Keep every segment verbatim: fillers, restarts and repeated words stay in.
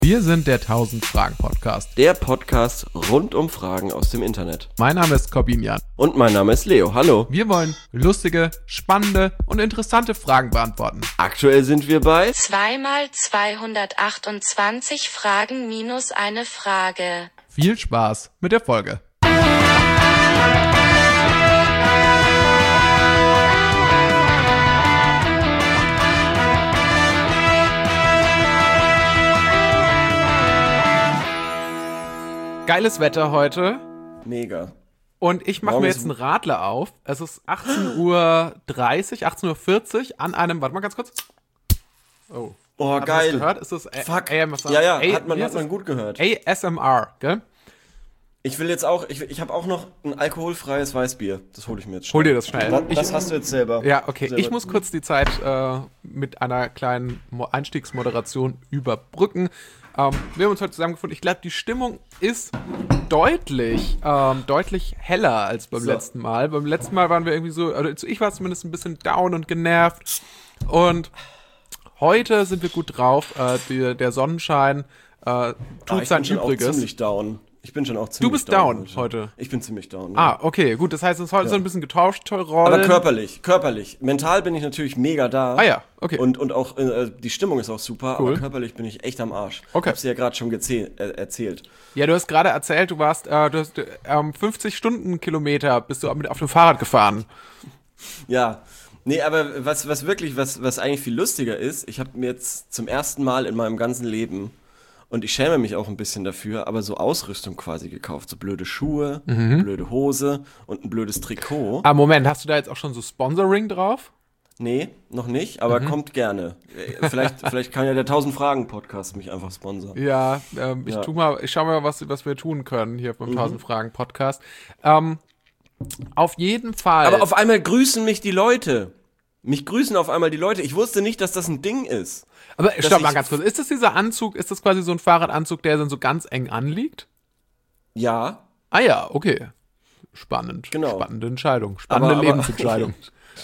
Wir sind der tausend-Fragen-Podcast. Der Podcast rund um Fragen aus dem Internet. Mein Name ist Corbinian. Und mein Name ist Leo. Hallo. Wir wollen lustige, spannende und interessante Fragen beantworten. Aktuell sind wir bei zwei mal zweihundertachtundzwanzig Fragen minus eine Frage. Viel Spaß mit der Folge. Geiles Wetter heute. Mega. Und ich mache mir jetzt einen Radler auf. Es ist achtzehn Uhr dreißig, achtzehn Uhr vierzig an einem, warte mal ganz kurz. Oh. Oh, Habt ihr geil. das gehört? Ist das A- Fuck. A M S R? Ja, ja, A- hat man, wie hat ist man das? gut gehört. A S M R, gell? Ich will jetzt auch, ich, ich habe auch noch ein alkoholfreies Weißbier. Das hole ich mir jetzt schnell. Hol dir das schnell. Das, Ich- das hast du jetzt selber. Ja, okay. Selber. Ich muss kurz die Zeit äh, mit einer kleinen Mo- Einstiegsmoderation überbrücken. Ähm, wir haben uns heute zusammengefunden. Ich glaube, die Stimmung ist deutlich, ähm, deutlich heller als beim So. letzten Mal. Beim letzten Mal waren wir irgendwie so, also ich war zumindest ein bisschen down und genervt. Und heute sind wir gut drauf. Äh, die, der Sonnenschein äh, Ah, tut ich sein bin schon auch Übriges. ziemlich down. Ich bin schon auch ziemlich bist down. down heute? Ich bin ziemlich down. Ah, okay, gut. Das heißt, es ist heute so ein bisschen getauscht. Rollen. Aber körperlich, körperlich. Mental bin ich natürlich mega da. Ah ja, okay. Und, und auch, äh, die Stimmung ist auch super, Cool. aber körperlich bin ich echt am Arsch. Okay. Ich hab's dir ja gerade schon gezäh- äh, erzählt. Ja, du hast gerade erzählt, du warst, äh, du hast ähm, fünfzig Stundenkilometer bist du mit auf dem Fahrrad gefahren. Ja. Nee, aber was, was wirklich, was, was eigentlich viel lustiger ist, ich habe mir jetzt zum ersten Mal in meinem ganzen Leben, und ich schäme mich auch ein bisschen dafür, aber so Ausrüstung quasi gekauft. So blöde Schuhe, Mhm. blöde Hose und ein blödes Trikot. Ah, Moment, hast du da jetzt auch schon so Sponsoring drauf? Nee, noch nicht, aber Mhm. kommt gerne. Äh, Vielleicht, vielleicht kann ja der tausend-Fragen-Podcast mich einfach sponsern. Ja, ähm, ich Ja. tu mal, ich schau mal, was, was wir tun können hier beim tausend-Fragen-Podcast. Ähm, auf jeden Fall. Aber auf einmal grüßen mich die Leute. Mich grüßen auf einmal die Leute. Ich wusste nicht, dass das ein Ding ist. Aber stopp ich- mal ganz kurz. Ist das dieser Anzug, ist das quasi so ein Fahrradanzug, der dann so ganz eng anliegt? Ja, Ah ja, okay. Spannend. Genau. Spannende Entscheidung. Spannende Aber- aber- Lebensentscheidung.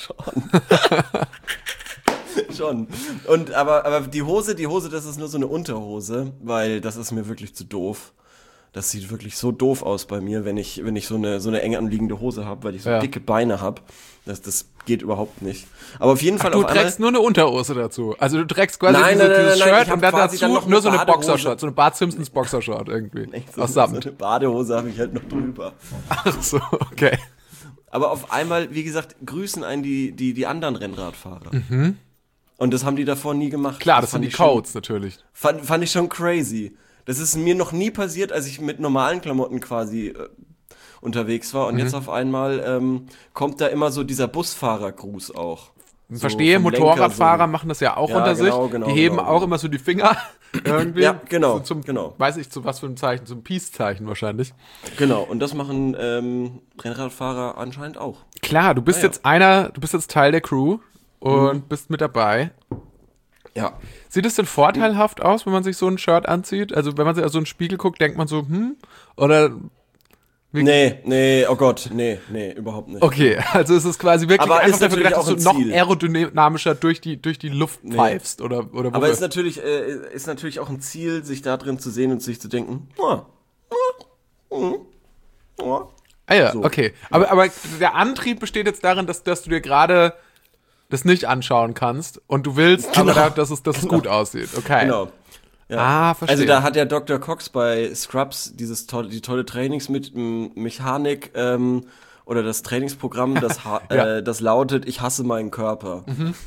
schon. Und aber, aber die Hose, die Hose, das ist nur so eine Unterhose, weil das ist mir wirklich zu doof. Das sieht wirklich so doof aus bei mir, wenn ich, wenn ich so eine, so eine eng anliegende Hose habe, weil ich so Ja. dicke Beine habe. Das, das geht überhaupt nicht. Aber auf jeden Fall Du auf einmal. trägst nur eine Unterhose dazu. Also du trägst quasi Nein, diese, nein, nein, dieses nein, nein, Shirt ich hab und dann quasi dazu dann noch nur eine so eine Badehose. Boxershort, so eine Bart Simpsons Boxershort irgendwie. Echt so, aus so Samt. eine Badehose habe ich halt noch drüber. Ach so, okay. Aber auf einmal, wie gesagt, grüßen einen die, die, die anderen Rennradfahrer. Und das haben die davor nie gemacht. Klar, das sind fand die ich schon- Codes natürlich. Fand, fand ich schon crazy. Das ist mir noch nie passiert, als ich mit normalen Klamotten quasi äh, unterwegs war. Und Mhm. jetzt auf einmal ähm, kommt da immer so dieser Busfahrergruß auch. So Verstehe, vom Lenker Motorradfahrer so. machen das ja auch Ja, unter genau, sich. genau, die heben genau, auch genau. immer so die Finger irgendwie. Ja, genau, So zum, genau. Weiß ich, zu was für ein Zeichen, zum Peace-Zeichen wahrscheinlich. Genau, und das machen ähm, Rennradfahrer anscheinend auch. Klar, du bist Ah, ja. jetzt einer, du bist jetzt Teil der Crew und Mhm. bist mit dabei. Ja. Sieht es denn vorteilhaft aus, wenn man sich so ein Shirt anzieht? Also wenn man sich aus so einen Spiegel guckt, denkt man so, hm? Oder, Wie- Nee, nee, oh Gott, nee, nee, überhaupt nicht. okay, also es ist quasi wirklich Aber einfach ist dafür natürlich gedacht, dass auch du ein noch Ziel. aerodynamischer durch die, durch die Luft pfeifst oder, oder Aber wofür? ist natürlich, äh, ist natürlich auch ein Ziel, sich da drin zu sehen und sich zu denken, ah, ah, ah, ah. Ah ja, So. okay. Aber, aber der Antrieb besteht jetzt darin, dass, dass du dir gerade das nicht anschauen kannst und du willst, Genau. aber da, dass es, dass es gut aussieht. Okay. Genau. Ja. Ah, verstehe. Also da hat der Doktor Cox bei Scrubs dieses tolle, die tolle Trainingsmechanik ähm, oder das Trainingsprogramm, das, ha- Ja. äh, das lautet, ich hasse meinen Körper.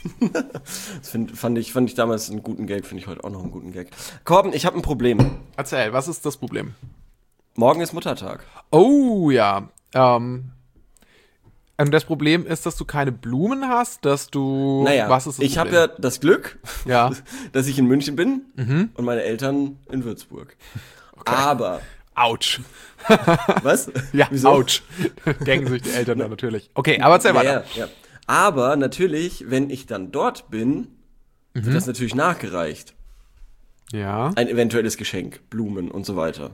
Das find, fand, ich, fand ich damals einen guten Gag, finde ich heute auch noch einen guten Gag. Korben, ich habe ein Problem. Erzähl, was ist das Problem? Morgen ist Muttertag. Oh ja. Ähm, ähm, das Problem ist, dass du keine Blumen hast, dass du. Naja, was ist das ich habe Problem? ja das Glück, Ja. dass ich in München bin und meine Eltern in Würzburg. Aber, Autsch. was? Ja, Wieso? Autsch. Denken sich die Eltern dann natürlich. Okay, aber erzähl Ja, weiter. ja, ja. Aber natürlich, wenn ich dann dort bin, Mhm. wird das natürlich nachgereicht. Ja. Ein eventuelles Geschenk, Blumen und so weiter.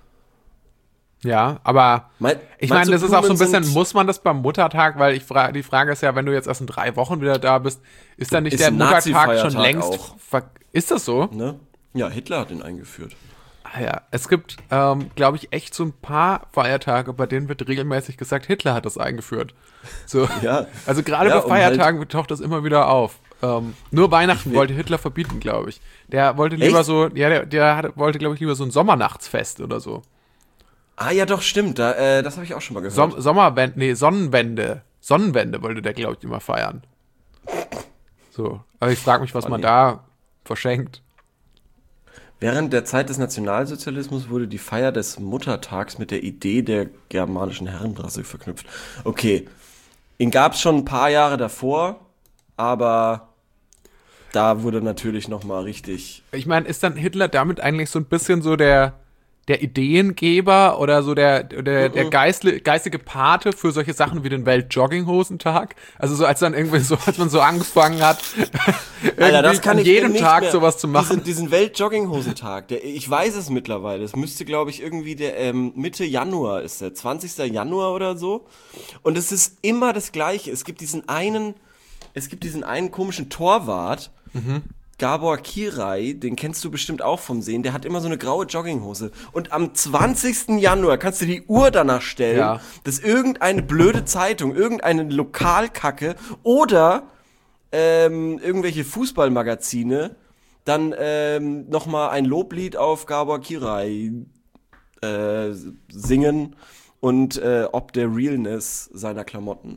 Ja, aber Mein, ich meine, das ist auch so ein bisschen, sind, muss man das beim Muttertag, weil ich frage, die Frage ist ja, wenn du jetzt erst in drei Wochen wieder da bist, ist dann nicht Ist der ein Muttertag Nazi-Feiertag schon längst, auch. ver- ist das so? Ne? Ja, Hitler hat ihn eingeführt. Ah ja, es gibt, ähm, glaube ich, echt so ein paar Feiertage, bei denen wird regelmäßig gesagt, Hitler hat das eingeführt. So. Ja. Also gerade Ja, bei um Feiertagen halt taucht das immer wieder auf. Ähm, nur Weihnachten will- wollte Hitler verbieten, glaube ich. Der wollte lieber Echt? so, ja, der, der hatte, wollte, glaube ich, lieber so ein Sommernachtsfest oder so. Ah ja, doch, stimmt. Da, äh, das habe ich auch schon mal gehört. Som Sommerwende, nee, Sonnenwende. Sonnenwende wollte der, glaube ich, immer feiern. So. Aber ich frage mich, was Oh, man nee. da verschenkt. Während der Zeit des Nationalsozialismus wurde die Feier des Muttertags mit der Idee der germanischen Herrenrasse verknüpft. Okay, ihn gab es schon ein paar Jahre davor, aber da wurde natürlich nochmal richtig... Ich meine, ist dann Hitler damit eigentlich so ein bisschen so der, der Ideengeber oder so der, der, der geistle, geistige Pate für solche Sachen wie den Welt-Jogginghosentag? Also so als dann irgendwie so, als man so angefangen hat, Alter, das irgendwie kann an ich jedem nicht Tag mehr. sowas zu machen. Diesen, diesen Welt-Jogginghosentag, der, ich weiß es mittlerweile, es müsste, glaube ich, irgendwie der ähm, Mitte Januar ist der, zwanzigster Januar oder so. Und es ist immer das Gleiche. Es gibt diesen einen, es gibt diesen einen komischen Torwart, Gabor Kirai, den kennst du bestimmt auch vom Sehen, der hat immer so eine graue Jogginghose. Und am zwanzigsten Januar kannst du die Uhr danach stellen, Ja. dass irgendeine blöde Zeitung, irgendeine Lokalkacke oder ähm, irgendwelche Fußballmagazine dann ähm, nochmal ein Loblied auf Gabor Kirai äh, singen und äh, ob der Realness seiner Klamotten.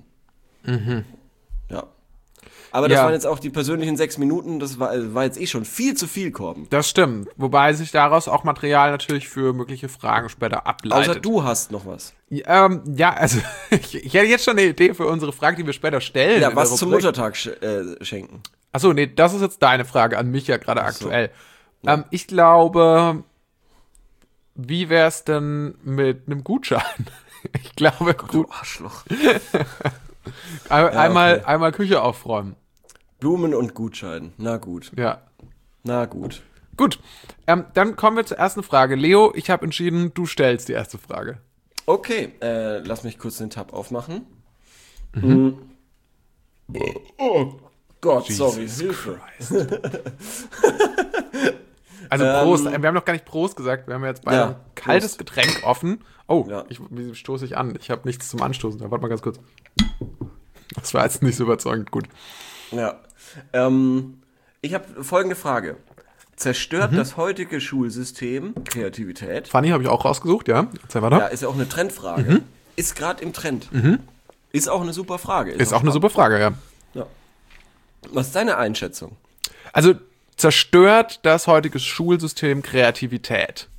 Ja. Aber das Ja. waren jetzt auch die persönlichen sechs Minuten, das war, war jetzt eh schon viel zu viel, Korben. Das stimmt. Wobei sich daraus auch Material natürlich für mögliche Fragen später ableitet. Außer du hast noch was. Ähm, ja, also ich, ich hätte jetzt schon eine Idee für unsere Frage, die wir später stellen. Ja, in was der zum Rubrik. Muttertag sch äh, schenken. Achso, nee, das ist jetzt deine Frage an mich ja gerade Ach so. aktuell. Ähm, ich glaube, wie wär's denn mit einem Gutschein? Ich glaube, gut, Arschloch. ein, einmal, okay. einmal Küche aufräumen. Blumen und Gutschein. Na gut. Ja. Na gut. Gut, ähm, dann kommen wir zur ersten Frage. Leo, ich habe entschieden, du stellst die erste Frage. Okay, äh, lass mich kurz den Tab aufmachen. Mhm. Oh Gott, sorry, Hilfe. Also Ähm, Prost, wir haben noch gar nicht Prost gesagt, wir haben jetzt beide Ja, ein kaltes Prost. Getränk offen. Oh, Ja. ich, wie stoße ich an? Ich habe nichts zum Anstoßen. Warte mal ganz kurz. Das war jetzt nicht so überzeugend gut. Ja. Ähm, ich habe folgende Frage. Zerstört das heutige Schulsystem Kreativität? Fanny habe ich auch rausgesucht, ja? Erzähl weiter. Ja, ist ja auch eine Trendfrage. Ist gerade im Trend. Ist auch eine super Frage. Ist auch eine super Frage, ja. Ja. Was ist deine Einschätzung? Also zerstört das heutige Schulsystem Kreativität?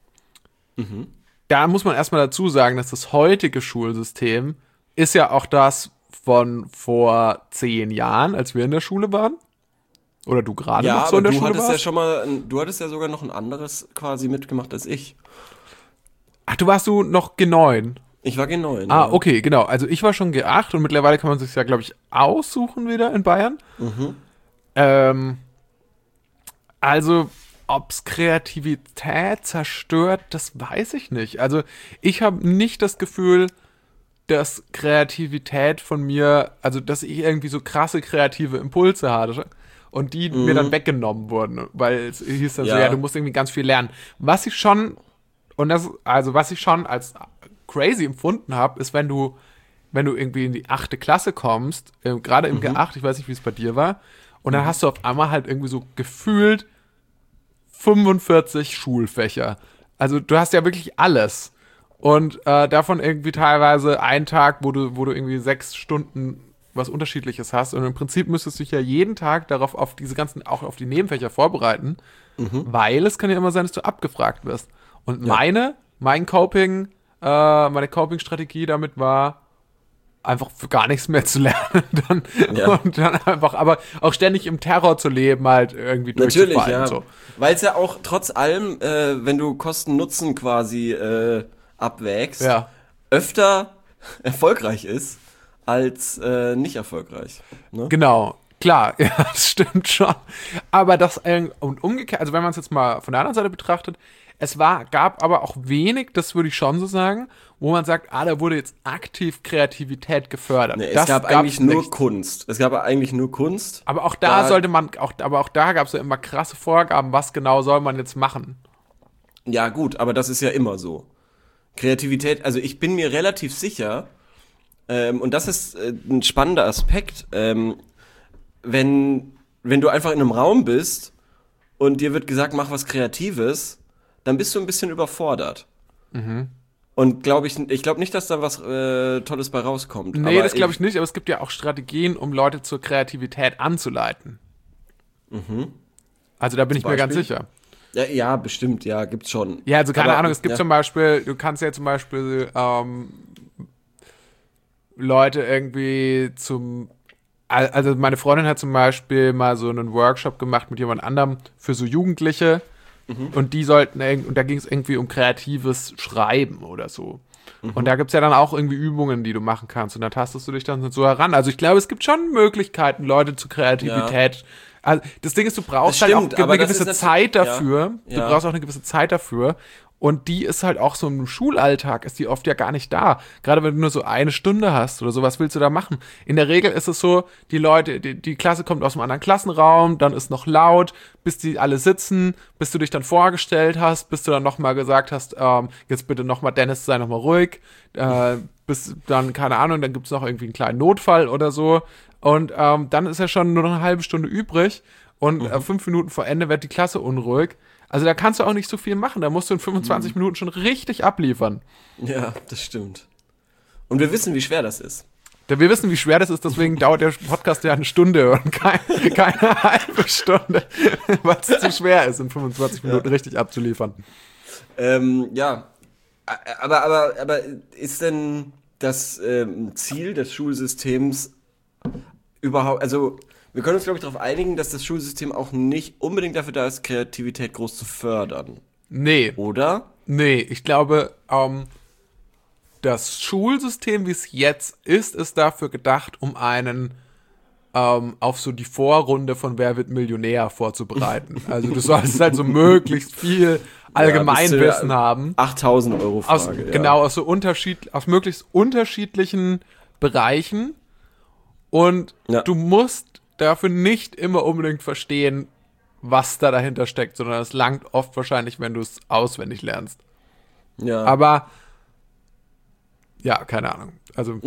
Da muss man erstmal dazu sagen, dass das heutige Schulsystem ist ja auch das von vor zehn Jahren, als wir in der Schule waren. Oder du gerade Ja, noch so aber in der du Schule hattest warst. ja schon mal, ein- du hattest ja sogar noch ein anderes quasi mitgemacht als ich. Ach, du warst du noch G neun. Ich war G neun. Ah, ja. okay, genau. Also ich war schon G acht und mittlerweile kann man sich ja, glaube ich, aussuchen wieder in Bayern. Ähm, also, ob's Kreativität zerstört, das weiß ich nicht. Also ich habe nicht das Gefühl, dass Kreativität von mir, also dass ich irgendwie so krasse kreative Impulse hatte und die mir dann weggenommen wurden, weil es hieß dann so, Ja. ja, du musst irgendwie ganz viel lernen. Was ich schon, und das, also was ich schon als crazy empfunden habe, ist, wenn du, wenn du irgendwie in die achte Klasse kommst, äh, gerade im G acht, ich weiß nicht, wie es bei dir war, und dann hast du auf einmal halt irgendwie so gefühlt fünfundvierzig Schulfächer. Also du hast ja wirklich alles. Und äh, davon irgendwie teilweise einen Tag, wo du, wo du irgendwie sechs Stunden was Unterschiedliches hast. Und im Prinzip müsstest du dich ja jeden Tag darauf, auf diese ganzen, auch auf die Nebenfächer vorbereiten, weil es kann ja immer sein, dass du abgefragt wirst. Und meine, mein Coping, äh, meine Coping-Strategie damit war, einfach für gar nichts mehr zu lernen. Dann, Ja. Und dann einfach, aber auch ständig im Terror zu leben, halt irgendwie Natürlich, durchzufallen. ja. So. Weil es ja auch trotz allem, äh, wenn du Kosten-Nutzen quasi äh, abwägst, Ja. öfter erfolgreich ist als äh, nicht erfolgreich. Ne? Genau, klar, ja, das stimmt schon. Aber das, äh, und umgekehrt, also wenn man es jetzt mal von der anderen Seite betrachtet, Es war, gab aber auch wenig, das würde ich schon so sagen, wo man sagt, ah, da wurde jetzt aktiv Kreativität gefördert. Nee, es das gab eigentlich nur nicht. Kunst. Es gab eigentlich nur Kunst. Aber auch da, Da- sollte man, auch, aber auch da gab es ja immer krasse Vorgaben, was genau soll man jetzt machen. Ja, gut, aber das ist ja immer so. Kreativität, also ich bin mir relativ sicher, ähm, und das ist äh, ein spannender Aspekt, ähm, wenn, wenn du einfach in einem Raum bist und dir wird gesagt, mach was Kreatives, dann bist du ein bisschen überfordert. Mhm. Und glaube ich, ich glaube nicht, dass da was äh, Tolles bei rauskommt. Nee, aber das glaube ich nicht, aber es gibt ja auch Strategien, um Leute zur Kreativität anzuleiten. Mhm. Also da bin ich mir ganz Beispiel? sicher. Ja, ja, bestimmt, ja, gibt's schon. Ja, also keine Aber, Ahnung, es gibt ja. zum Beispiel, du kannst ja zum Beispiel ähm, Leute irgendwie zum, al- also meine Freundin hat zum Beispiel mal so einen Workshop gemacht mit jemand anderem für so Jugendliche und die sollten, irg- und da ging es irgendwie um kreatives Schreiben oder so. Und da gibt es ja dann auch irgendwie Übungen, die du machen kannst und da tastest du dich dann so heran. Also ich glaube, es gibt schon Möglichkeiten, Leute zu Kreativität. Also das Ding ist, du brauchst Das halt stimmt, auch aber eine das gewisse ist Zeit natürlich- dafür. ja, Du ja. brauchst auch eine gewisse Zeit dafür. Und die ist halt auch so im Schulalltag, ist die oft ja gar nicht da. Gerade wenn du nur so eine Stunde hast oder so, was willst du da machen? In der Regel ist es so, die Leute, die, die Klasse kommt aus einem anderen Klassenraum, dann ist noch laut, bis die alle sitzen, bis du dich dann vorgestellt hast, bis du dann nochmal gesagt hast, ähm, jetzt bitte nochmal, Dennis, sei nochmal ruhig. Äh, bis dann, keine Ahnung, dann gibt es noch irgendwie einen kleinen Notfall oder so. Und ähm, dann ist ja schon nur noch eine halbe Stunde übrig. Und äh, fünf Minuten vor Ende wird die Klasse unruhig. Also da kannst du auch nicht so viel machen. Da musst du in fünfundzwanzig Minuten schon richtig abliefern. Ja, das stimmt. Und wir wissen, wie schwer das ist. Denn wir wissen, wie schwer das ist, deswegen dauert der Podcast ja eine Stunde und kein, keine halbe Stunde, weil es zu schwer ist, in fünfundzwanzig Minuten richtig abzuliefern. Ähm, ja, A- aber, aber, aber ist denn das ähm, Ziel des Schulsystems überhaupt, also wir können uns, glaube ich, darauf einigen, dass das Schulsystem auch nicht unbedingt dafür da ist, Kreativität groß zu fördern, Nee, oder? nee, ich glaube, ähm, das Schulsystem, wie es jetzt ist, ist dafür gedacht, um einen ähm, auf so die Vorrunde von Wer wird Millionär vorzubereiten. Also du sollst halt so möglichst viel Allgemeinwissen Ja, haben. achttausend Euro Aus, Frage. ja. Genau, aus so unterschied, aus möglichst unterschiedlichen Bereichen. Und Ja. du musst dafür nicht immer unbedingt verstehen, was da dahinter steckt, sondern es langt oft wahrscheinlich, wenn du es auswendig lernst. Ja. Aber ja, keine Ahnung. Also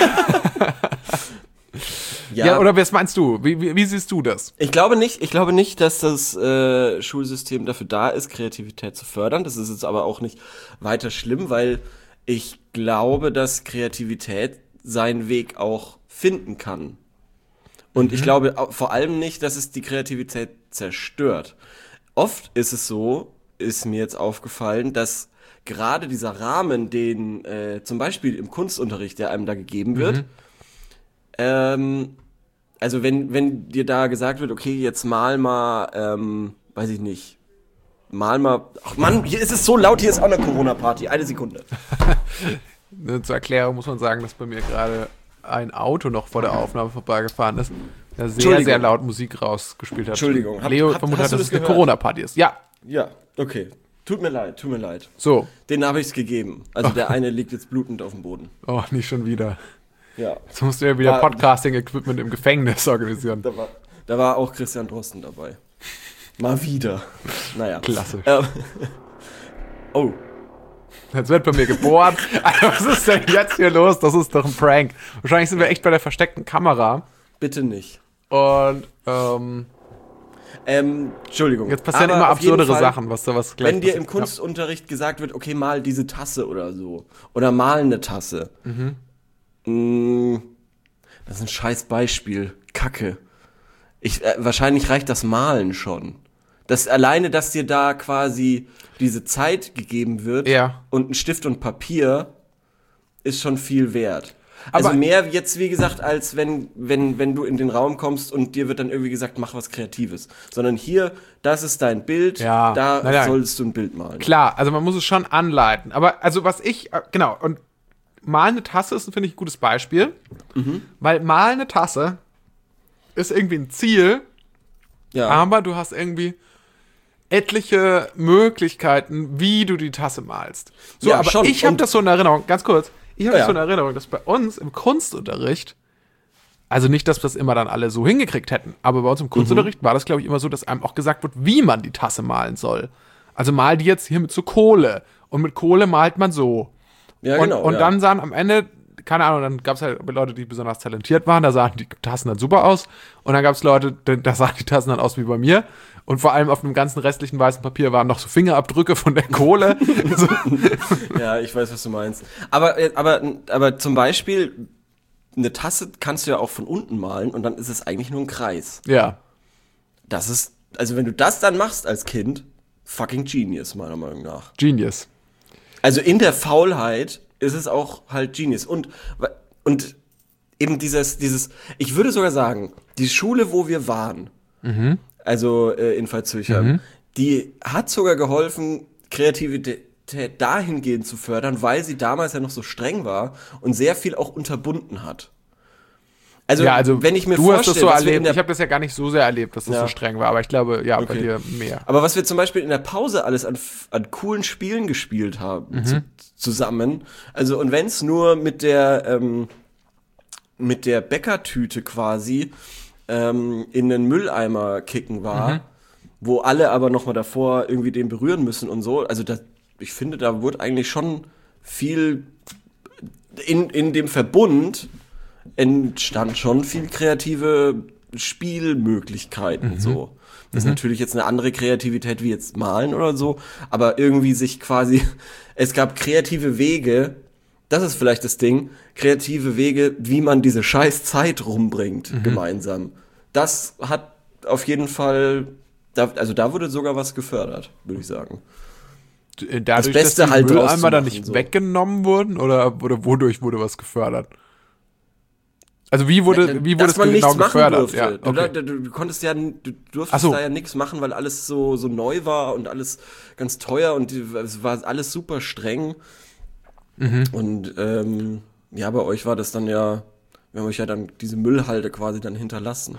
ja, oder was meinst du? Wie, wie, wie siehst du das? Ich glaube nicht, ich glaube nicht, dass das äh, Schulsystem dafür da ist, Kreativität zu fördern. Das ist jetzt aber auch nicht weiter schlimm, weil ich glaube, dass Kreativität seinen Weg auch finden kann. Und ich glaube au- vor allem nicht, dass es die Kreativität zerstört. Oft ist es so, ist mir jetzt aufgefallen, dass gerade dieser Rahmen, den äh, zum Beispiel im Kunstunterricht, der einem da gegeben wird, ähm, also wenn, wenn dir da gesagt wird, okay, jetzt mal mal, ähm, weiß ich nicht, mal mal, ach Mann, hier ist es so laut, hier ist auch eine Corona-Party, eine Sekunde. Zur Erklärung muss man sagen, dass bei mir gerade ein Auto noch vor der Aufnahme vorbeigefahren ist, der sehr, Entschuldigung. sehr laut Musik rausgespielt hat. Entschuldigung, hab- Leo hab- vermutet, hast du dass es das eine gehört? Corona-Party ist. Ja, Ja, okay. Tut mir leid, tut mir leid. so. Den habe ich es gegeben. Also der eine liegt jetzt blutend auf dem Boden. Oh, nicht schon wieder. Ja, Jetzt musst du ja wieder Ah. Podcasting-Equipment im Gefängnis organisieren. da war, da war auch Christian Drosten dabei. Mal wieder. Naja. Klassisch. Ähm, oh, Jetzt wird bei mir gebohrt. Alter, was ist denn jetzt hier los? Das ist doch ein Prank. Wahrscheinlich sind wir echt bei der versteckten Kamera. bitte nicht. Und ähm, Ähm, Entschuldigung. jetzt passieren Aber immer auf jeden absurdere Fall, Sachen, was da was gleich Wenn dir im passiert. Kunstunterricht gesagt wird, okay, mal diese Tasse oder so. Oder mal eine Tasse. Mm, das ist ein scheiß Beispiel. Kacke. Ich, äh, wahrscheinlich reicht das Malen schon. Das alleine, dass dir da quasi diese Zeit gegeben wird Ja. und ein Stift und Papier, ist schon viel wert. Also Aber- mehr jetzt, wie gesagt, als wenn, wenn, wenn du in den Raum kommst und dir wird dann irgendwie gesagt, mach was Kreatives. Sondern hier, das ist dein Bild, Ja. da Nein, nein. solltest du ein Bild malen. Klar, also man muss es schon anleiten. Aber also was ich, äh, genau, und malen eine Tasse ist, finde ich, ein gutes Beispiel. Weil malen eine Tasse ist irgendwie ein Ziel, Ja. aber du hast irgendwie, etliche Möglichkeiten, wie du die Tasse malst. So, Ja, aber schon. ich habe Und- das so in Erinnerung, ganz kurz, ich habe Ja, das so ja. in Erinnerung, dass bei uns im Kunstunterricht, also nicht, dass wir das immer dann alle so hingekriegt hätten, aber bei uns im Kunstunterricht Mhm. war das, glaube ich, immer so, dass einem auch gesagt wird, wie man die Tasse malen soll. Also mal die jetzt hier mit so Kohle und mit Kohle malt man so. Ja, und genau. und ja. dann sahen am Ende, keine Ahnung, dann gab es halt Leute, die besonders talentiert waren, da sahen die Tassen dann super aus. Und dann gab es Leute, da da sahen die Tassen dann aus wie bei mir. Und vor allem auf dem ganzen restlichen weißen Papier waren noch so Fingerabdrücke von der Kohle. so. Ja, ich weiß, was du meinst. Aber, äh, aber, aber zum Beispiel, eine Tasse kannst du ja auch von unten malen und dann ist es eigentlich nur ein Kreis. Ja. Das ist, also wenn du das dann machst als Kind, fucking Genius, meiner Meinung nach. Genius. Also in der Faulheit ist es auch halt Genius. Und, und eben dieses, dieses, ich würde sogar sagen, die Schule, wo wir waren, Mhm. also äh, in Pfalzürchem, Mhm. die hat sogar geholfen, Kreativität dahingehend zu fördern, weil sie damals ja noch so streng war und sehr viel auch unterbunden hat. Also, Ja, also wenn ich mir du hast das vorstelle, so was wir in erlebt. der Ich habe das ja gar nicht so sehr erlebt, dass das Ja. so streng war. Aber ich glaube, ja, bei Okay. dir mehr. Aber was wir zum Beispiel in der Pause alles an, an coolen Spielen gespielt haben Mhm. zu, zusammen, also und wenn es nur mit der ähm, mit der Bäckertüte quasi ähm, in den Mülleimer kicken war, Mhm. wo alle aber noch mal davor irgendwie den berühren müssen und so, also das, ich finde, da wurde eigentlich schon viel in, in dem Verbund entstand schon viel kreative Spielmöglichkeiten so. Das ist natürlich jetzt eine andere Kreativität wie jetzt malen oder so, aber irgendwie sich quasi, es gab kreative Wege, das ist vielleicht das Ding, kreative Wege, wie man diese scheiß Zeit rumbringt gemeinsam. Das hat auf jeden Fall, da, also da wurde sogar was gefördert, würde ich sagen. Dadurch, Beste dass die halt draus Mülleimer zu dann machen, nicht so. weggenommen wurden oder, oder wodurch wurde was gefördert? Also wie wurde, wie wurde Dass es man genau nichts machen gefördert? durfte. Ja, du, okay. du, du, du konntest ja, du durftest Ach so. da ja nichts machen, weil alles so, so neu war und alles ganz teuer und die, es war alles super streng. Mhm. Und ähm, ja, bei euch war das dann ja, wir haben euch ja dann diese Müllhalde quasi dann hinterlassen.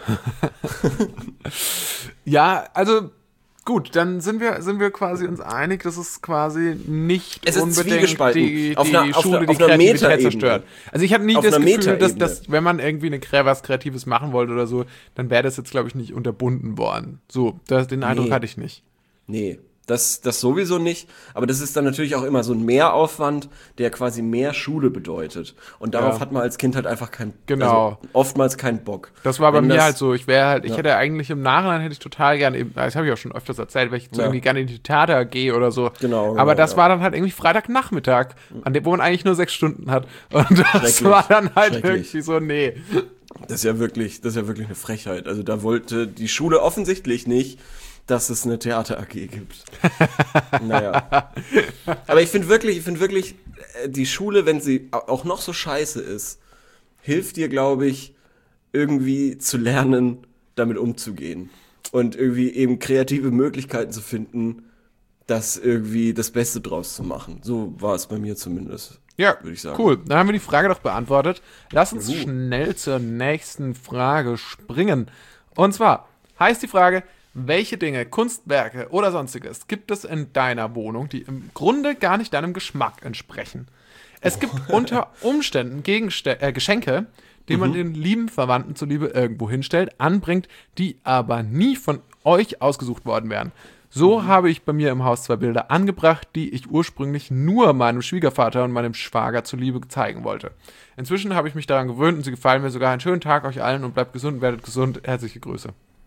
Ja, also gut, dann sind wir, sind wir quasi uns einig, dass es quasi nicht Es ist unbedingt zwiegespalten. die, Auf die einer- auf Schule einer- die auf einer Kreativität Metaebene. zerstört. Also ich hatte nie Auf das einer Gefühl, dass, Metaebene. dass wenn man irgendwie eine, Krä- was Kreatives machen wollte oder so, dann wäre das jetzt, glaube ich, nicht unterbunden worden. So, das, den Eindruck Nee. hatte ich nicht. Nee, das, das sowieso nicht. Aber das ist dann natürlich auch immer so ein Mehraufwand, der quasi mehr Schule bedeutet. Und darauf Ja. hat man als Kind halt einfach keinen, Genau. also oftmals keinen Bock. Das war bei Wenn mir das- halt so, ich wäre halt, ich Ja. hätte eigentlich im Nachhinein hätte ich total gerne, eben, das habe ich auch schon öfters erzählt, weil ich so Ja. irgendwie gerne in die Theater A G oder so. Genau, Aber genau, das ja. war dann halt irgendwie Freitagnachmittag, an dem, wo man eigentlich nur sechs Stunden hat. Und das Schrecklich. war dann halt Schrecklich. irgendwie so, nee. Das ist ja wirklich, das ist ja wirklich eine Frechheit. Also da wollte die Schule offensichtlich nicht, dass es eine Theater-A G gibt. Naja. Aber ich finde wirklich, ich finde wirklich, äh, die Schule, wenn sie au- auch noch so scheiße ist, hilft dir, glaube ich, irgendwie zu lernen, damit umzugehen. Und irgendwie eben kreative Möglichkeiten zu finden, das irgendwie das Beste draus zu machen. So war es bei mir zumindest. Ja, Würde ich sagen. cool. Dann haben wir die Frage doch beantwortet. Lass uns Juhu. schnell zur nächsten Frage springen. Und zwar heißt die Frage, welche Dinge, Kunstwerke oder sonstiges gibt es in deiner Wohnung, die im Grunde gar nicht deinem Geschmack entsprechen? Es gibt unter Umständen Gegenste äh, Geschenke, die man den lieben Verwandten zuliebe irgendwo hinstellt, anbringt, die aber nie von euch ausgesucht worden wären. So habe ich bei mir im Haus zwei Bilder angebracht, die ich ursprünglich nur meinem Schwiegervater und meinem Schwager zuliebe zeigen wollte. Inzwischen habe ich mich daran gewöhnt und sie gefallen mir sogar. Einen schönen Tag euch allen und bleibt gesund, werdet gesund. Herzliche Grüße.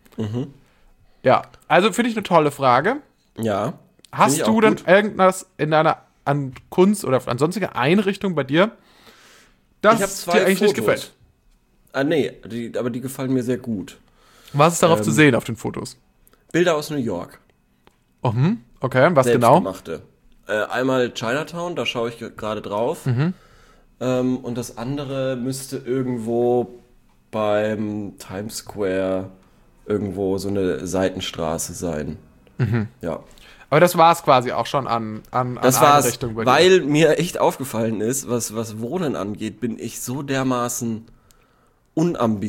Ja, also finde ich eine tolle Frage. Ja. Hast Finde ich du auch denn gut. irgendwas in deiner an Kunst oder an sonstige Einrichtung bei dir, das Ich hab zwei dir eigentlich nicht Fotos. gefällt? Ah, nee, die, aber die gefallen mir sehr gut. Was ist darauf Ähm, zu sehen auf den Fotos? Bilder aus New York. Oh, hm, okay, was genau? Selbstgemachte. Äh, einmal Chinatown, da schaue ich gerade drauf. Mhm. Ähm, und das andere müsste irgendwo beim Times Square irgendwo so eine Seitenstraße sein. Mhm. Ja. Aber das war es quasi auch schon an, an, Das an war's, Einrichtung bei dir. weil mir echt aufgefallen ist, was, was Wohnen angeht, bin ich so dermaßen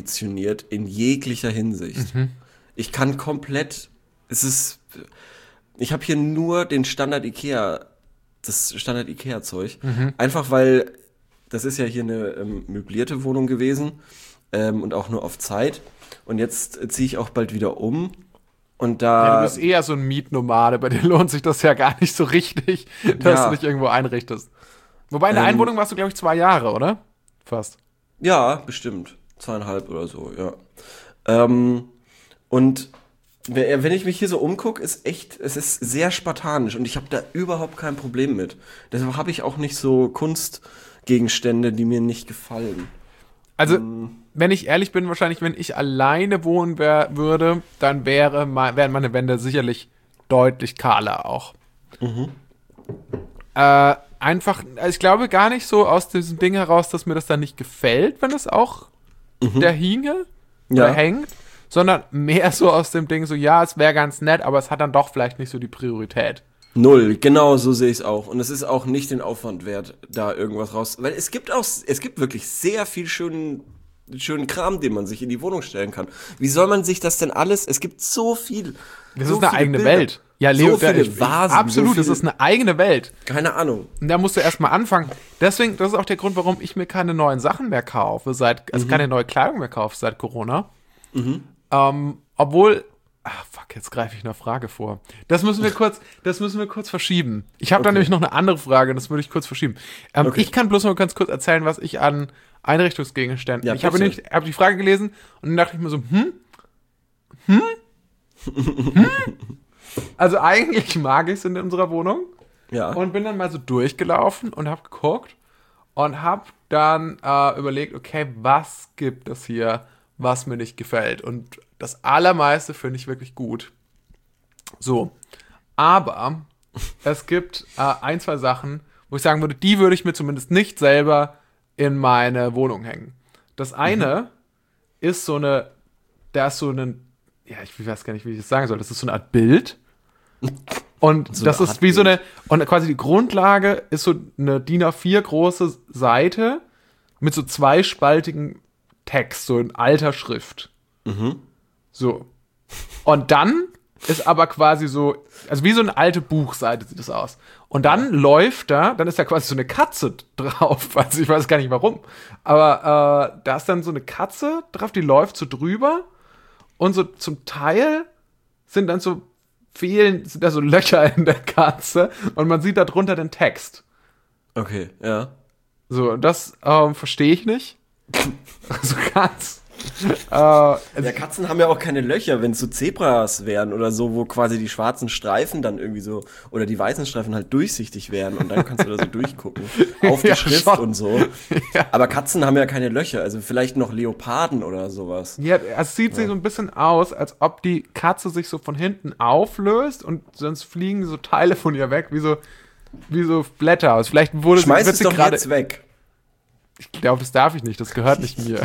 unambitioniert in jeglicher Hinsicht. Mhm. Ich kann komplett, es ist, ich habe hier nur den Standard Ikea, das Standard Ikea-Zeug. Mhm. Einfach weil, das ist ja hier eine ähm, möblierte Wohnung gewesen ähm, und auch nur auf Zeit. Und jetzt ziehe ich auch bald wieder um. Und da. Ja, du bist eher so ein Mietnomade, bei dir lohnt sich das ja gar nicht so richtig, dass Ja. du dich irgendwo einrichtest. Wobei in der Ähm, Einwohnung warst du, glaube ich, zwei Jahre, oder? Fast. Ja, bestimmt. Zweieinhalb oder so, ja. Ähm, und we- wenn ich mich hier so umgucke, ist echt, es ist sehr spartanisch und ich habe da überhaupt kein Problem mit. Deshalb habe ich auch nicht so Kunstgegenstände, die mir nicht gefallen. Also, wenn ich ehrlich bin, wahrscheinlich, wenn ich alleine wohnen wär, würde, dann wäre mein, wären meine Wände sicherlich deutlich kahler auch. Äh, einfach, also ich glaube gar nicht so aus diesem Ding heraus, dass mir das dann nicht gefällt, wenn es auch da hinge oder Ja. hängt, sondern mehr so aus dem Ding so, ja, es wäre ganz nett, aber es hat dann doch vielleicht nicht so die Priorität. Null, genau so sehe ich es auch. Und es ist auch nicht den Aufwand wert, da irgendwas raus. Weil es gibt auch, es gibt wirklich sehr viel schönen, schönen Kram, den man sich in die Wohnung stellen kann. Wie soll man sich das denn alles? Es gibt so viel. Das so ist eine viele eigene Bilder, Welt. Ja, Leo, so da- viele ich- Vasen. absolut, so das viele, ist eine eigene Welt. keine Ahnung. Und da musst du erstmal anfangen. Deswegen, das ist auch der Grund, warum ich mir keine neuen Sachen mehr kaufe, seit, also keine neue Kleidung mehr kaufe seit Corona. Ähm, obwohl, ach fuck, jetzt greife ich eine Frage vor. Das müssen wir kurz, das müssen wir kurz verschieben. Ich habe Okay. da nämlich noch eine andere Frage, das würde ich kurz verschieben. Ähm, Okay. Ich kann bloß noch ganz kurz erzählen, was ich an Einrichtungsgegenständen. Ja, ich habe bitte. nämlich hab die Frage gelesen und dann dachte ich mir so, hm? Hm? hm? Also eigentlich mag ich es in unserer Wohnung. Ja. Und bin dann mal so durchgelaufen und habe geguckt und habe dann äh, überlegt, okay, was gibt es hier, was mir nicht gefällt? Und das Allermeiste finde ich wirklich gut. So, aber es gibt äh, ein, zwei Sachen, wo ich sagen würde, die würde ich mir zumindest nicht selber in meine Wohnung hängen. Das eine ist so eine, da ist so ein, ja, ich weiß gar nicht, wie ich das sagen soll, das ist so eine Art Bild. Und So das eine ist Art wie so Bild. eine, und quasi die Grundlage ist so eine D I N A vier große Seite mit so zweispaltigen Text, so in alter Schrift. So. Und dann ist aber quasi so, also wie so eine alte Buchseite sieht das aus. Und dann läuft da, dann ist da quasi so eine Katze drauf. Also ich weiß gar nicht warum. Aber äh, da ist dann so eine Katze drauf, die läuft so drüber. Und so zum Teil sind dann so fehlen, sind da so Löcher in der Katze. Und man sieht da drunter den Text. Okay, ja. So, das ähm, verstehe ich nicht. So ganz. äh, also Ja, Katzen haben ja auch keine Löcher, wenn es so Zebras wären oder so, wo quasi die schwarzen Streifen dann irgendwie so, oder die weißen Streifen halt durchsichtig wären und dann kannst du da so durchgucken. Auf die Ja, Schrift schon. und so. Ja. Aber Katzen haben ja keine Löcher, also vielleicht noch Leoparden oder sowas. Ja, es sieht sich so ein bisschen aus, als ob die Katze sich so von hinten auflöst und sonst fliegen so Teile von ihr weg, wie so, wie so Blätter aus. Vielleicht wurde Schmeiß wird es sie doch gerade. jetzt weg. Ich glaube, das darf ich nicht, das gehört nicht mir.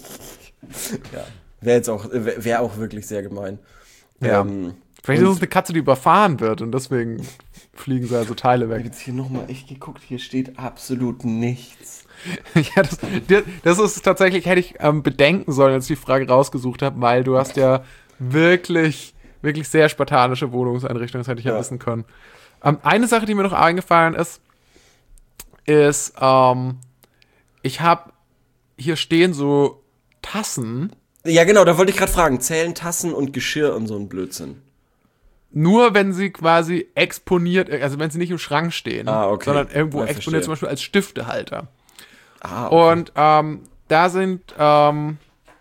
Ja. Wäre jetzt auch, wäre wär auch wirklich sehr gemein. Ja. Ähm, Vielleicht und- ist es eine Katze, die überfahren wird und deswegen fliegen so also Teile Ich habe weg. jetzt hier nochmal echt geguckt, hier steht absolut nichts. Ja, das, das ist tatsächlich, hätte ich ähm, bedenken sollen, als ich die Frage rausgesucht habe, weil du hast ja wirklich, wirklich sehr spartanische Wohnungseinrichtungen, das hätte ich ja, Ja. wissen können. Ähm, eine Sache, die mir noch eingefallen ist, ist, ähm, ich habe, hier stehen so Tassen, Ja, genau, da wollte ich gerade fragen, zählen Tassen und Geschirr und so ein Blödsinn? nur wenn sie quasi exponiert, also wenn sie nicht im Schrank stehen, Ah, okay. sondern irgendwo Ja, exponiert, verstehe. zum Beispiel als Stiftehalter. Ah, okay. Und ähm, da sind ähm,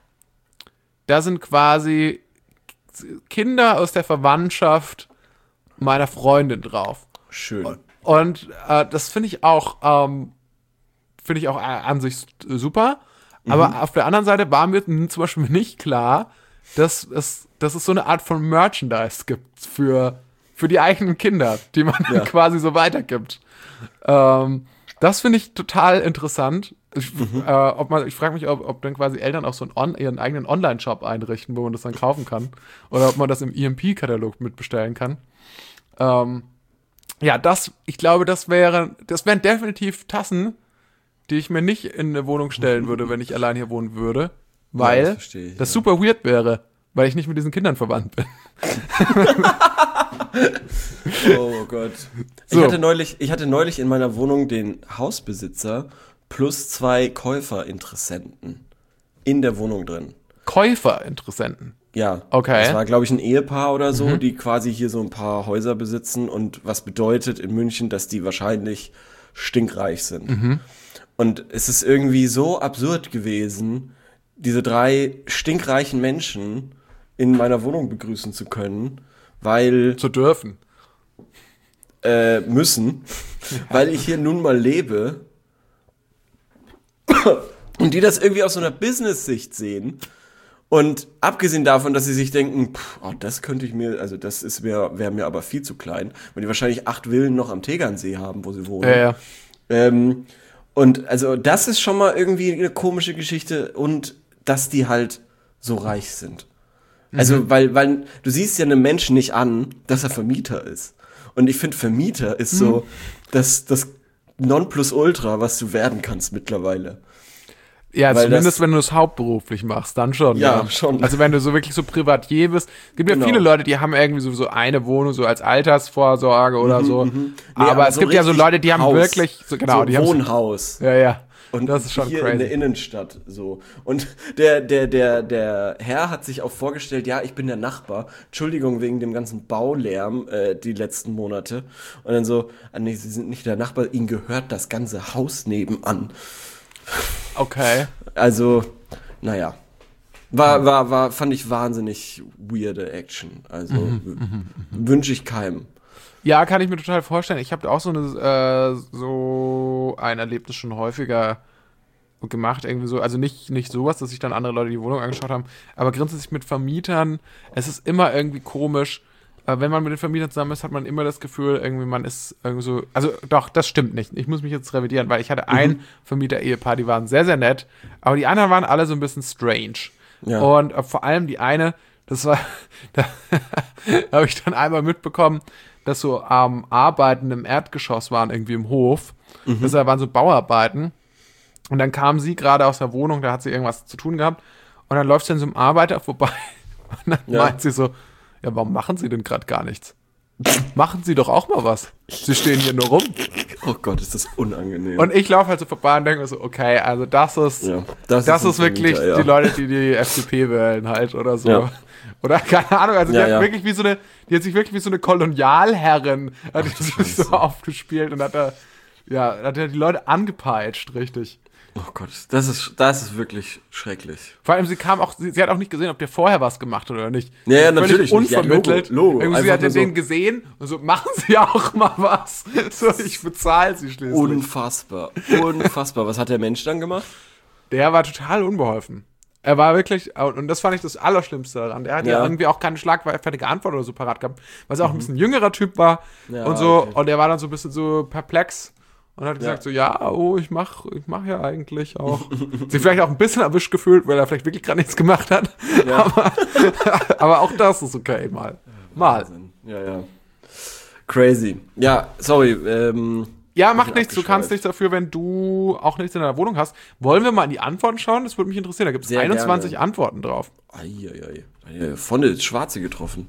da sind quasi Kinder aus der Verwandtschaft meiner Freundin drauf. Schön. Und äh, das finde ich auch ähm, finde ich auch äh, an sich super. Aber auf der anderen Seite war mir zum Beispiel nicht klar, dass es, dass es so eine Art von Merchandise gibt für, für die eigenen Kinder, die man Ja. quasi so weitergibt. Ähm, das finde ich total interessant. Ich, äh, ob man, ich frage mich, ob, ob dann quasi Eltern auch so einen on, ihren eigenen Online-Shop einrichten, wo man das dann kaufen kann. Oder ob man das im E M P-Katalog mitbestellen kann. Ähm, ja, das, ich glaube, das wäre, das wären definitiv Tassen, die ich mir nicht in eine Wohnung stellen würde, wenn ich allein hier wohnen würde. Weil das verstehe ich, das ja. super weird wäre. weil ich nicht mit diesen Kindern verwandt bin. Oh Gott. So. Ich hatte neulich, ich hatte neulich in meiner Wohnung den Hausbesitzer plus zwei Käuferinteressenten in der Wohnung drin. Käuferinteressenten. Ja. Okay. Das war, glaube ich, ein Ehepaar oder so, Mhm. die quasi hier so ein paar Häuser besitzen und was bedeutet in München, dass die wahrscheinlich stinkreich sind. Mhm. Und es ist irgendwie so absurd gewesen, diese drei stinkreichen Menschen in meiner Wohnung begrüßen zu können, weil Zu dürfen. äh, müssen, weil ich hier nun mal lebe und die das irgendwie aus so einer Business-Sicht sehen. Und abgesehen davon, dass sie sich denken, pff, oh, das könnte ich mir, also das ist mir, wäre mir aber viel zu klein, weil die wahrscheinlich acht Villen noch am Tegernsee haben, wo sie wohnen. Ja, ja. Ähm, und also das ist schon mal irgendwie eine komische Geschichte und dass die halt so reich sind. Also, Mhm. weil, weil du siehst ja einem Menschen nicht an, dass er Vermieter ist. Und ich finde, Vermieter ist Mhm. so das, das Nonplusultra, was du werden kannst mittlerweile. Ja, Weil zumindest das- wenn du es hauptberuflich machst, dann schon. Ja, schon. Also wenn du so wirklich so Privatier bist. Es gibt ja Genau. viele Leute, die haben irgendwie so, so eine Wohnung so als Altersvorsorge oder so. Nee, aber, es so gibt ja so richtig Leute, die haben Haus. wirklich, so, genau, so die haben so, Wohnhaus. ja, ja. Und das ist schon hier crazy. in der Innenstadt so. Und der, der, der, der Herr hat sich auch vorgestellt, ja, ich bin der Nachbar. Entschuldigung wegen dem ganzen Baulärm äh, die letzten Monate. Und dann so, ah, nee, Sie sind nicht der Nachbar, Ihnen gehört das ganze Haus nebenan. Okay. Also, naja. War, war, war, fand ich wahnsinnig weirde Action. Also, Mhm, wünsche ich keinem. Ja, kann ich mir total vorstellen. Ich habe auch so, eine, äh, so ein Erlebnis schon häufiger gemacht, irgendwie so, also nicht, nicht sowas, dass sich dann andere Leute die Wohnung angeschaut haben, aber grundsätzlich mit Vermietern, es ist immer irgendwie komisch, äh, wenn man mit den Vermietern zusammen ist, hat man immer das Gefühl, irgendwie man ist irgendwie so, also doch, das stimmt nicht, ich muss mich jetzt revidieren, weil ich hatte ein Vermieter-Ehepaar, die waren sehr, sehr nett, aber die anderen waren alle so ein bisschen strange. Ja. Und äh, vor allem die eine, das war, da habe ich dann einmal mitbekommen, dass so ähm, Arbeiten im Erdgeschoss waren, irgendwie im Hof. Das waren so Bauarbeiten. Und dann kam sie gerade aus der Wohnung, da hat sie irgendwas zu tun gehabt. Und dann läuft sie an so einem Arbeiter vorbei. Und dann Ja. meint sie so, ja, warum machen Sie denn gerade gar nichts? Machen Sie doch auch mal was. Sie stehen hier nur rum. Oh Gott, ist das unangenehm. Und ich laufe halt so vorbei und denke mir so, okay, also das ist, ja, das, ein ist wirklich Vermieter, ja. die Leute, die die F D P wählen halt oder so. Ja. Oder keine Ahnung, also die Ja, hat ja. wirklich wie so eine, die hat sich wirklich wie so eine Kolonialherrin hat die sich so aufgespielt und hat da, ja, hat da die Leute angepeitscht, richtig. Oh Gott, das ist, das ist wirklich schrecklich. Vor allem, sie kam auch, sie, sie hat auch nicht gesehen, ob der vorher was gemacht hat oder nicht. Ja, ja, Völlig natürlich nicht. Ja, unvermittelt. Logo, Logo. Irgendwie, sie Einfach hat nur den so- gesehen und so, machen Sie auch mal was. So, ich bezahle Sie schließlich. Unfassbar. Unfassbar. Was hat der Mensch dann gemacht? Der war total unbeholfen. Er war wirklich, und das fand ich das Allerschlimmste daran. Der hat ja, Ja. irgendwie auch keine schlagfertige Antwort oder so parat gehabt, weil er auch ein bisschen jüngerer Typ war Ja, und so. okay. Und der war dann so ein bisschen so perplex und hat gesagt so, ja, oh, ich mach, ich mach ja eigentlich auch. Sich vielleicht auch ein bisschen erwischt gefühlt, weil er vielleicht wirklich gerade nichts gemacht hat. Ja. Aber, aber auch das ist okay, mal. Mal. Wahnsinn. Ja, ja. Crazy. Ja, sorry. Ähm, Ja, ich macht bin nichts. Du kannst abgeschweift. nichts dafür, wenn du auch nichts in deiner Wohnung hast. Wollen wir mal in die Antworten schauen? Das würde mich interessieren. Da gibt es Sehr einundzwanzig gerne. Antworten drauf. Eieiei. Eieiei. Von der Schwarze getroffen.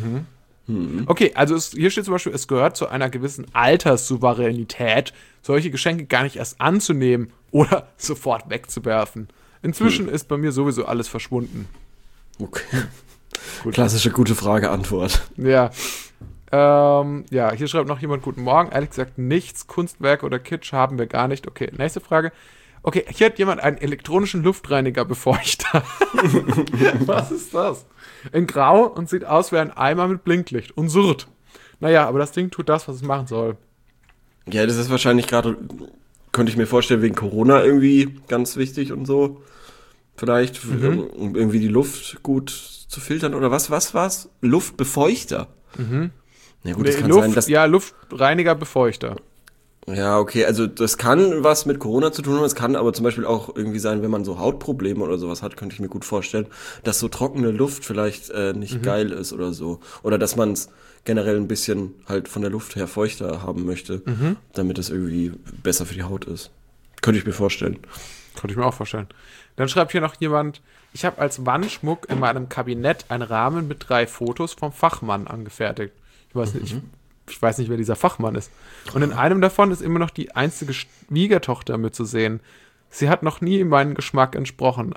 Okay, also es, hier steht zum Beispiel, es gehört zu einer gewissen Alterssouveränität, solche Geschenke gar nicht erst anzunehmen oder sofort wegzuwerfen. Inzwischen ist bei mir sowieso alles verschwunden. Okay. Klassische gute Frage-Antwort. Ja. Ähm, ja, hier schreibt noch jemand, guten Morgen. Ehrlich gesagt, nichts, Kunstwerk oder Kitsch haben wir gar nicht. Okay, nächste Frage. Okay, hier hat jemand einen elektronischen Luftreiniger-Befeuchter. Was ist das? In Grau und sieht aus wie ein Eimer mit Blinklicht und surrt. Naja, aber das Ding tut das, was es machen soll. Ja, das ist wahrscheinlich gerade, könnte ich mir vorstellen, wegen Corona irgendwie ganz wichtig und so. Vielleicht, Mhm. um irgendwie die Luft gut zu filtern oder was, was war's? Luftbefeuchter. Mhm. Ja gut, das Nee, kann Luft, sein, dass... ja, Luftreiniger-Befeuchter. Ja, okay, also das kann was mit Corona zu tun haben, es kann aber zum Beispiel auch irgendwie sein, wenn man so Hautprobleme oder sowas hat, könnte ich mir gut vorstellen, dass so trockene Luft vielleicht äh, nicht Mhm. geil ist oder so. Oder dass man es generell ein bisschen halt von der Luft her feuchter haben möchte, Mhm. damit es irgendwie besser für die Haut ist. Könnte ich mir vorstellen. Könnte ich mir auch vorstellen. Dann schreibt hier noch jemand, ich habe als Wandschmuck in meinem Kabinett einen Rahmen mit drei Fotos vom Fachmann angefertigt. Ich weiß nicht, ich, ich weiß nicht, wer dieser Fachmann ist. Und in einem davon ist immer noch die einzige Schwiegertochter mitzusehen. Sie hat noch nie meinen Geschmack entsprochen.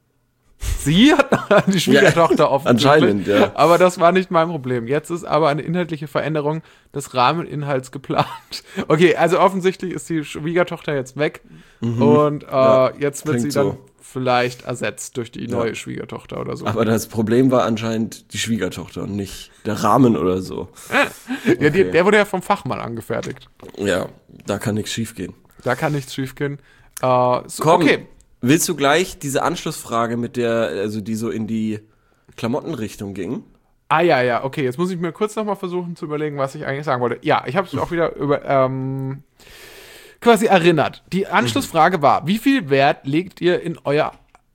Sie hat noch die Schwiegertochter ja, offensichtlich. Anscheinend, ja. Aber das war nicht mein Problem. Jetzt ist aber eine inhaltliche Veränderung des Rahmeninhalts geplant. Okay, also offensichtlich ist die Schwiegertochter jetzt weg. Mhm. Und äh, ja, jetzt wird sie dann so vielleicht ersetzt durch die neue ja. Schwiegertochter oder so. Aber das Problem war anscheinend die Schwiegertochter und nicht der Rahmen oder so. ja, okay. die, der wurde ja vom Fachmann angefertigt. Ja, da kann nichts schiefgehen. Da kann nichts schiefgehen. Äh, so, Komm, okay. Willst du gleich diese Anschlussfrage mit der, also die so in die Klamottenrichtung ging? Ah ja, ja, okay. Jetzt muss ich mir kurz nochmal versuchen zu überlegen, was ich eigentlich sagen wollte. Ja, ich habe es auch wieder über ähm, quasi erinnert. Die Anschlussfrage war, wie viel Wert legt ihr in euer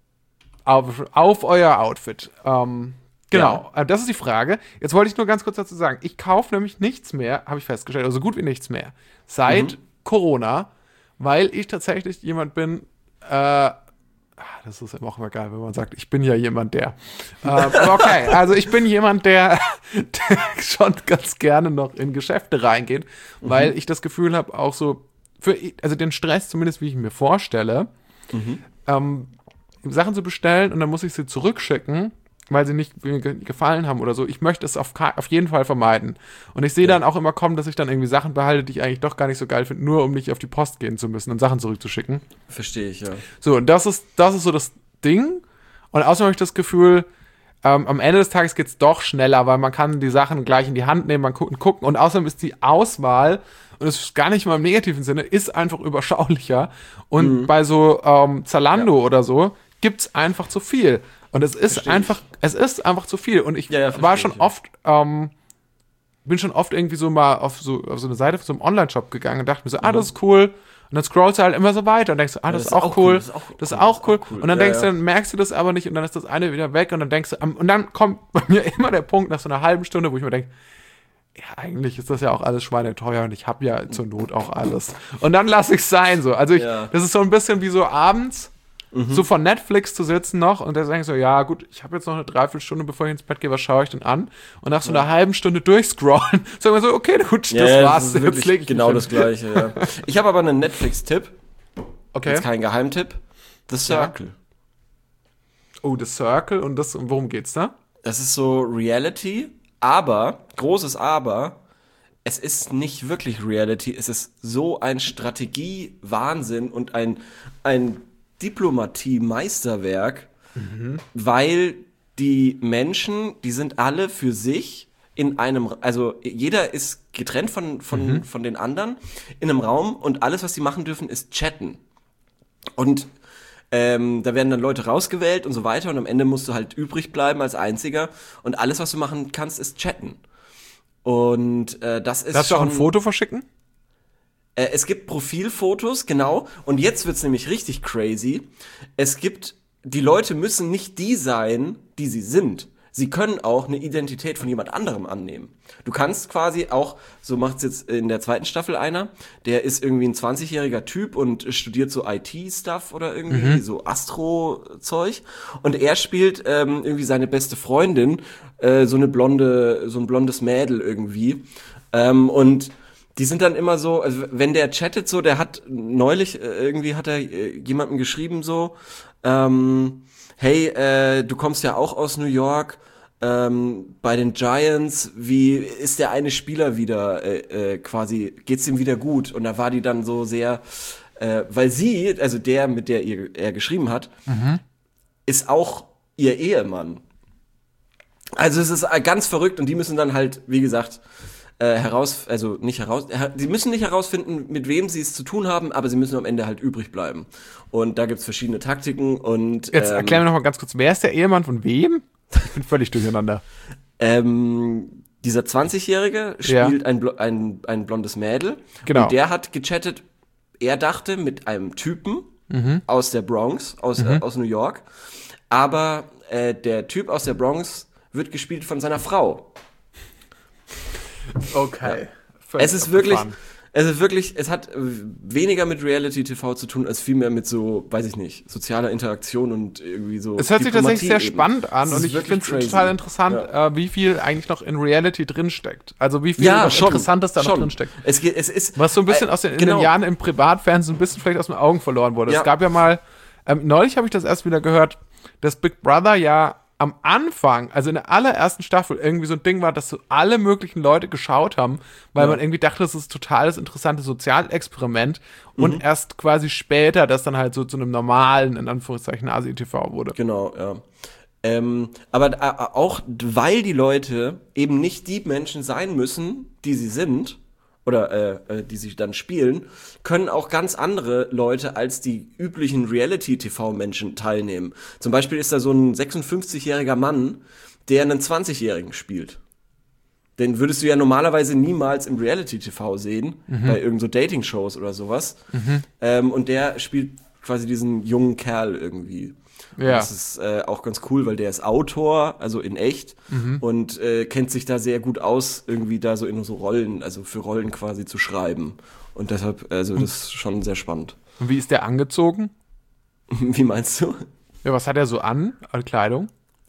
auf, auf euer Outfit? Ähm, genau, ja. Das ist die Frage. Jetzt wollte ich nur ganz kurz dazu sagen, ich kaufe nämlich nichts mehr, habe ich festgestellt, also so gut wie nichts mehr, seit mhm. Corona, weil ich tatsächlich jemand bin, Äh, das ist auch immer geil, wenn man sagt, ich bin ja jemand, der. Ähm, okay, also ich bin jemand, der, der schon ganz gerne noch in Geschäfte reingeht, mhm. weil ich das Gefühl habe, auch so, für, also den Stress, zumindest wie ich mir vorstelle, mhm. ähm, Sachen zu bestellen und dann muss ich sie zurückschicken, weil sie nicht mir gefallen haben oder so. Ich möchte es auf, auf jeden Fall vermeiden. Und ich sehe ja. dann auch immer kommen, dass ich dann irgendwie Sachen behalte, die ich eigentlich doch gar nicht so geil finde, nur um nicht auf die Post gehen zu müssen und Sachen zurückzuschicken. Verstehe ich, ja. So, und das ist, das ist so das Ding. Und außerdem habe ich das Gefühl, ähm, am Ende des Tages geht es doch schneller, weil man kann die Sachen gleich in die Hand nehmen, man gucken, gucken. Und außerdem ist die Auswahl, und das ist gar nicht mal im negativen Sinne, ist einfach überschaulicher. Und mhm. bei so ähm, Zalando ja. oder so gibt es einfach zu viel. Und es ist verstehe einfach, ich. es ist einfach zu viel. Und ich ja, ja, war schon ich, ja. oft, ähm, bin schon oft irgendwie so mal auf so, auf so eine Seite von so einem Online-Shop gegangen und dachte mir so, mhm. ah, das ist cool. Und dann scrollst du halt immer so weiter und denkst du, ah, das, ja, das ist auch cool, das ist auch cool, das ist auch cool. cool. Und dann ja, denkst ja. du, dann merkst du das aber nicht und dann ist das eine wieder weg und dann denkst du, und dann kommt bei mir immer der Punkt nach so einer halben Stunde, wo ich mir denke, ja, eigentlich ist das ja auch alles schweineteuer und ich habe ja zur Not auch alles. Und dann lasse ich es sein so. Also ich, ja. das ist so ein bisschen wie so abends, Mhm. so von Netflix zu sitzen noch und da denke ich so, ja gut, ich habe jetzt noch eine Dreiviertelstunde, bevor ich ins Bett gehe, was schaue ich denn an? Und nach so einer ja. halben Stunde durchscrollen, sagen wir so, okay, gut, ja, das ja, war's. Das ist jetzt leg ich genau das Gleiche, ja. Ich habe aber einen Netflix-Tipp. Okay. Jetzt kein Geheimtipp. The Circle. Ja. Oh, The Circle und das, worum geht's da? Das ist so Reality, aber, großes Aber, es ist nicht wirklich Reality, es ist so ein Strategie-Wahnsinn und ein, ein Diplomatie-Meisterwerk, mhm. weil die Menschen, die sind alle für sich in einem, also jeder ist getrennt von, von, mhm. von den anderen in einem Raum und alles, was sie machen dürfen, ist chatten. Und ähm, da werden dann Leute rausgewählt und so weiter und am Ende musst du halt übrig bleiben als Einziger und alles, was du machen kannst, ist chatten. Und äh, das ist Darfst schon... du auch ein Foto verschicken? Es gibt Profilfotos, genau. Und jetzt wird's nämlich richtig crazy. Es gibt, die Leute müssen nicht die sein, die sie sind. Sie können auch eine Identität von jemand anderem annehmen. Du kannst quasi auch, so macht's jetzt in der zweiten Staffel einer, der ist irgendwie ein zwanzigjähriger Typ und studiert so I T-Stuff oder irgendwie, mhm. so Astro-Zeug. Und er spielt ähm, irgendwie seine beste Freundin, äh, so eine blonde, so ein blondes Mädel irgendwie. Ähm, und die sind dann immer so, also wenn der chattet so, der hat neulich, äh, irgendwie hat er äh, jemandem geschrieben so, ähm, hey, äh, du kommst ja auch aus New York, ähm, bei den Giants, wie ist der eine Spieler wieder äh, äh, quasi, geht's ihm wieder gut? Und da war die dann so sehr, äh, weil sie, also der, mit der ihr, er geschrieben hat, mhm. ist auch ihr Ehemann. Also es ist ganz verrückt und die müssen dann halt, wie gesagt, Äh, heraus, also nicht heraus, her, sie müssen nicht herausfinden, mit wem sie es zu tun haben, aber sie müssen am Ende halt übrig bleiben. Und da gibt's verschiedene Taktiken und Jetzt ähm, erklär mir noch mal ganz kurz, wer ist der Ehemann von wem? Ich bin völlig durcheinander. Ähm, dieser zwanzigjährige spielt ja. ein, ein, ein blondes Mädel. Genau. Und der hat gechattet, er dachte mit einem Typen mhm. aus der Bronx, aus, mhm. äh, aus New York, aber äh, der Typ aus der Bronx wird gespielt von seiner Frau. Okay. Ja. Es ist wirklich, Es ist wirklich, es hat weniger mit Reality-T V zu tun, als vielmehr mit so, weiß ich nicht, sozialer Interaktion und irgendwie so. Es hört sich tatsächlich sehr eben. spannend an Das und ist ich wirklich finde es crazy. total interessant, Ja. äh, wie viel eigentlich noch in Reality drinsteckt. Also wie viel Ja, noch schon, Interessantes da noch schon. drinsteckt. Es, geht, es ist. Was so ein bisschen äh, aus den, in genau. den Jahren im Privatfernsehen so ein bisschen vielleicht aus den Augen verloren wurde. Ja. Es gab ja mal, ähm, neulich habe ich das erst wieder gehört, dass Big Brother ja am Anfang, also in der allerersten Staffel, irgendwie so ein Ding war, dass so alle möglichen Leute geschaut haben, weil Ja. man irgendwie dachte, das ist totales interessantes Sozialexperiment und erst quasi später das dann halt so zu einem normalen, in Anführungszeichen, Asi-T V wurde. Genau, ja. Ähm, aber äh, auch, weil die Leute eben nicht die Menschen sein müssen, die sie sind, oder äh, äh, die sie dann spielen, können auch ganz andere Leute als die üblichen Reality-T V-Menschen teilnehmen. Zum Beispiel ist da so ein sechsundfünfzigjähriger Mann, der einen zwanzigjährigen spielt. Den würdest du ja normalerweise niemals im Reality-T V sehen, bei irgend so Dating-Shows oder sowas. Ähm, und der spielt quasi diesen jungen Kerl irgendwie. Und Ja. das ist äh, auch ganz cool, weil der ist Autor, also in echt, und äh, kennt sich da sehr gut aus, irgendwie da so in so Rollen, also für Rollen quasi zu schreiben. Und deshalb, also das ist schon sehr spannend. Und wie ist der angezogen? Wie meinst du? Ja, was hat er so an, an Kleidung?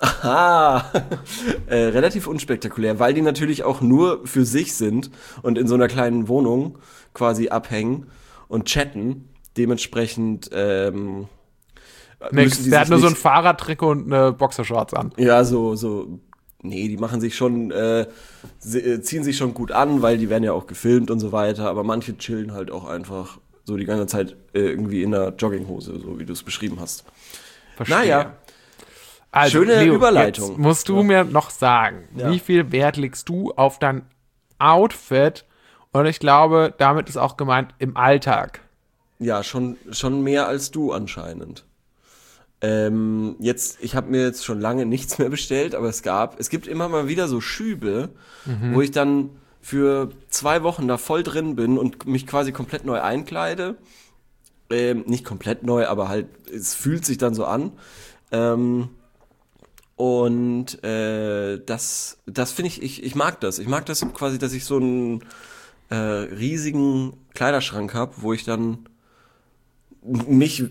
Ah, äh, relativ unspektakulär, weil die natürlich auch nur für sich sind und in so einer kleinen Wohnung quasi abhängen und chatten. Dementsprechend ähm, Nix, müssen die der hat sich nur so ein nicht- Fahrradtrikot und eine Boxershorts an. Ja, so, so, nee, die machen sich schon, äh, sie, äh, ziehen sich schon gut an, weil die werden ja auch gefilmt und so weiter, aber manche chillen halt auch einfach so die ganze Zeit äh, irgendwie in einer Jogginghose, so wie du es beschrieben hast. Verstehe. Naja, Also, schöne Leo, Überleitung. Jetzt musst du Ja. mir noch sagen, Ja. wie viel Wert legst du auf dein Outfit? Und ich glaube, damit ist auch gemeint im Alltag. ja, schon, schon mehr als du anscheinend. Ähm, jetzt, ich habe mir jetzt schon lange nichts mehr bestellt, aber es gab, es gibt immer mal wieder so Schübe, wo ich dann für zwei Wochen da voll drin bin und mich quasi komplett neu einkleide. Ähm, nicht komplett neu, aber halt, es fühlt sich dann so an. Ähm, und äh, das, das finde ich, ich, ich mag das. Ich mag das quasi, dass ich so einen äh, riesigen Kleiderschrank habe, wo ich dann mich,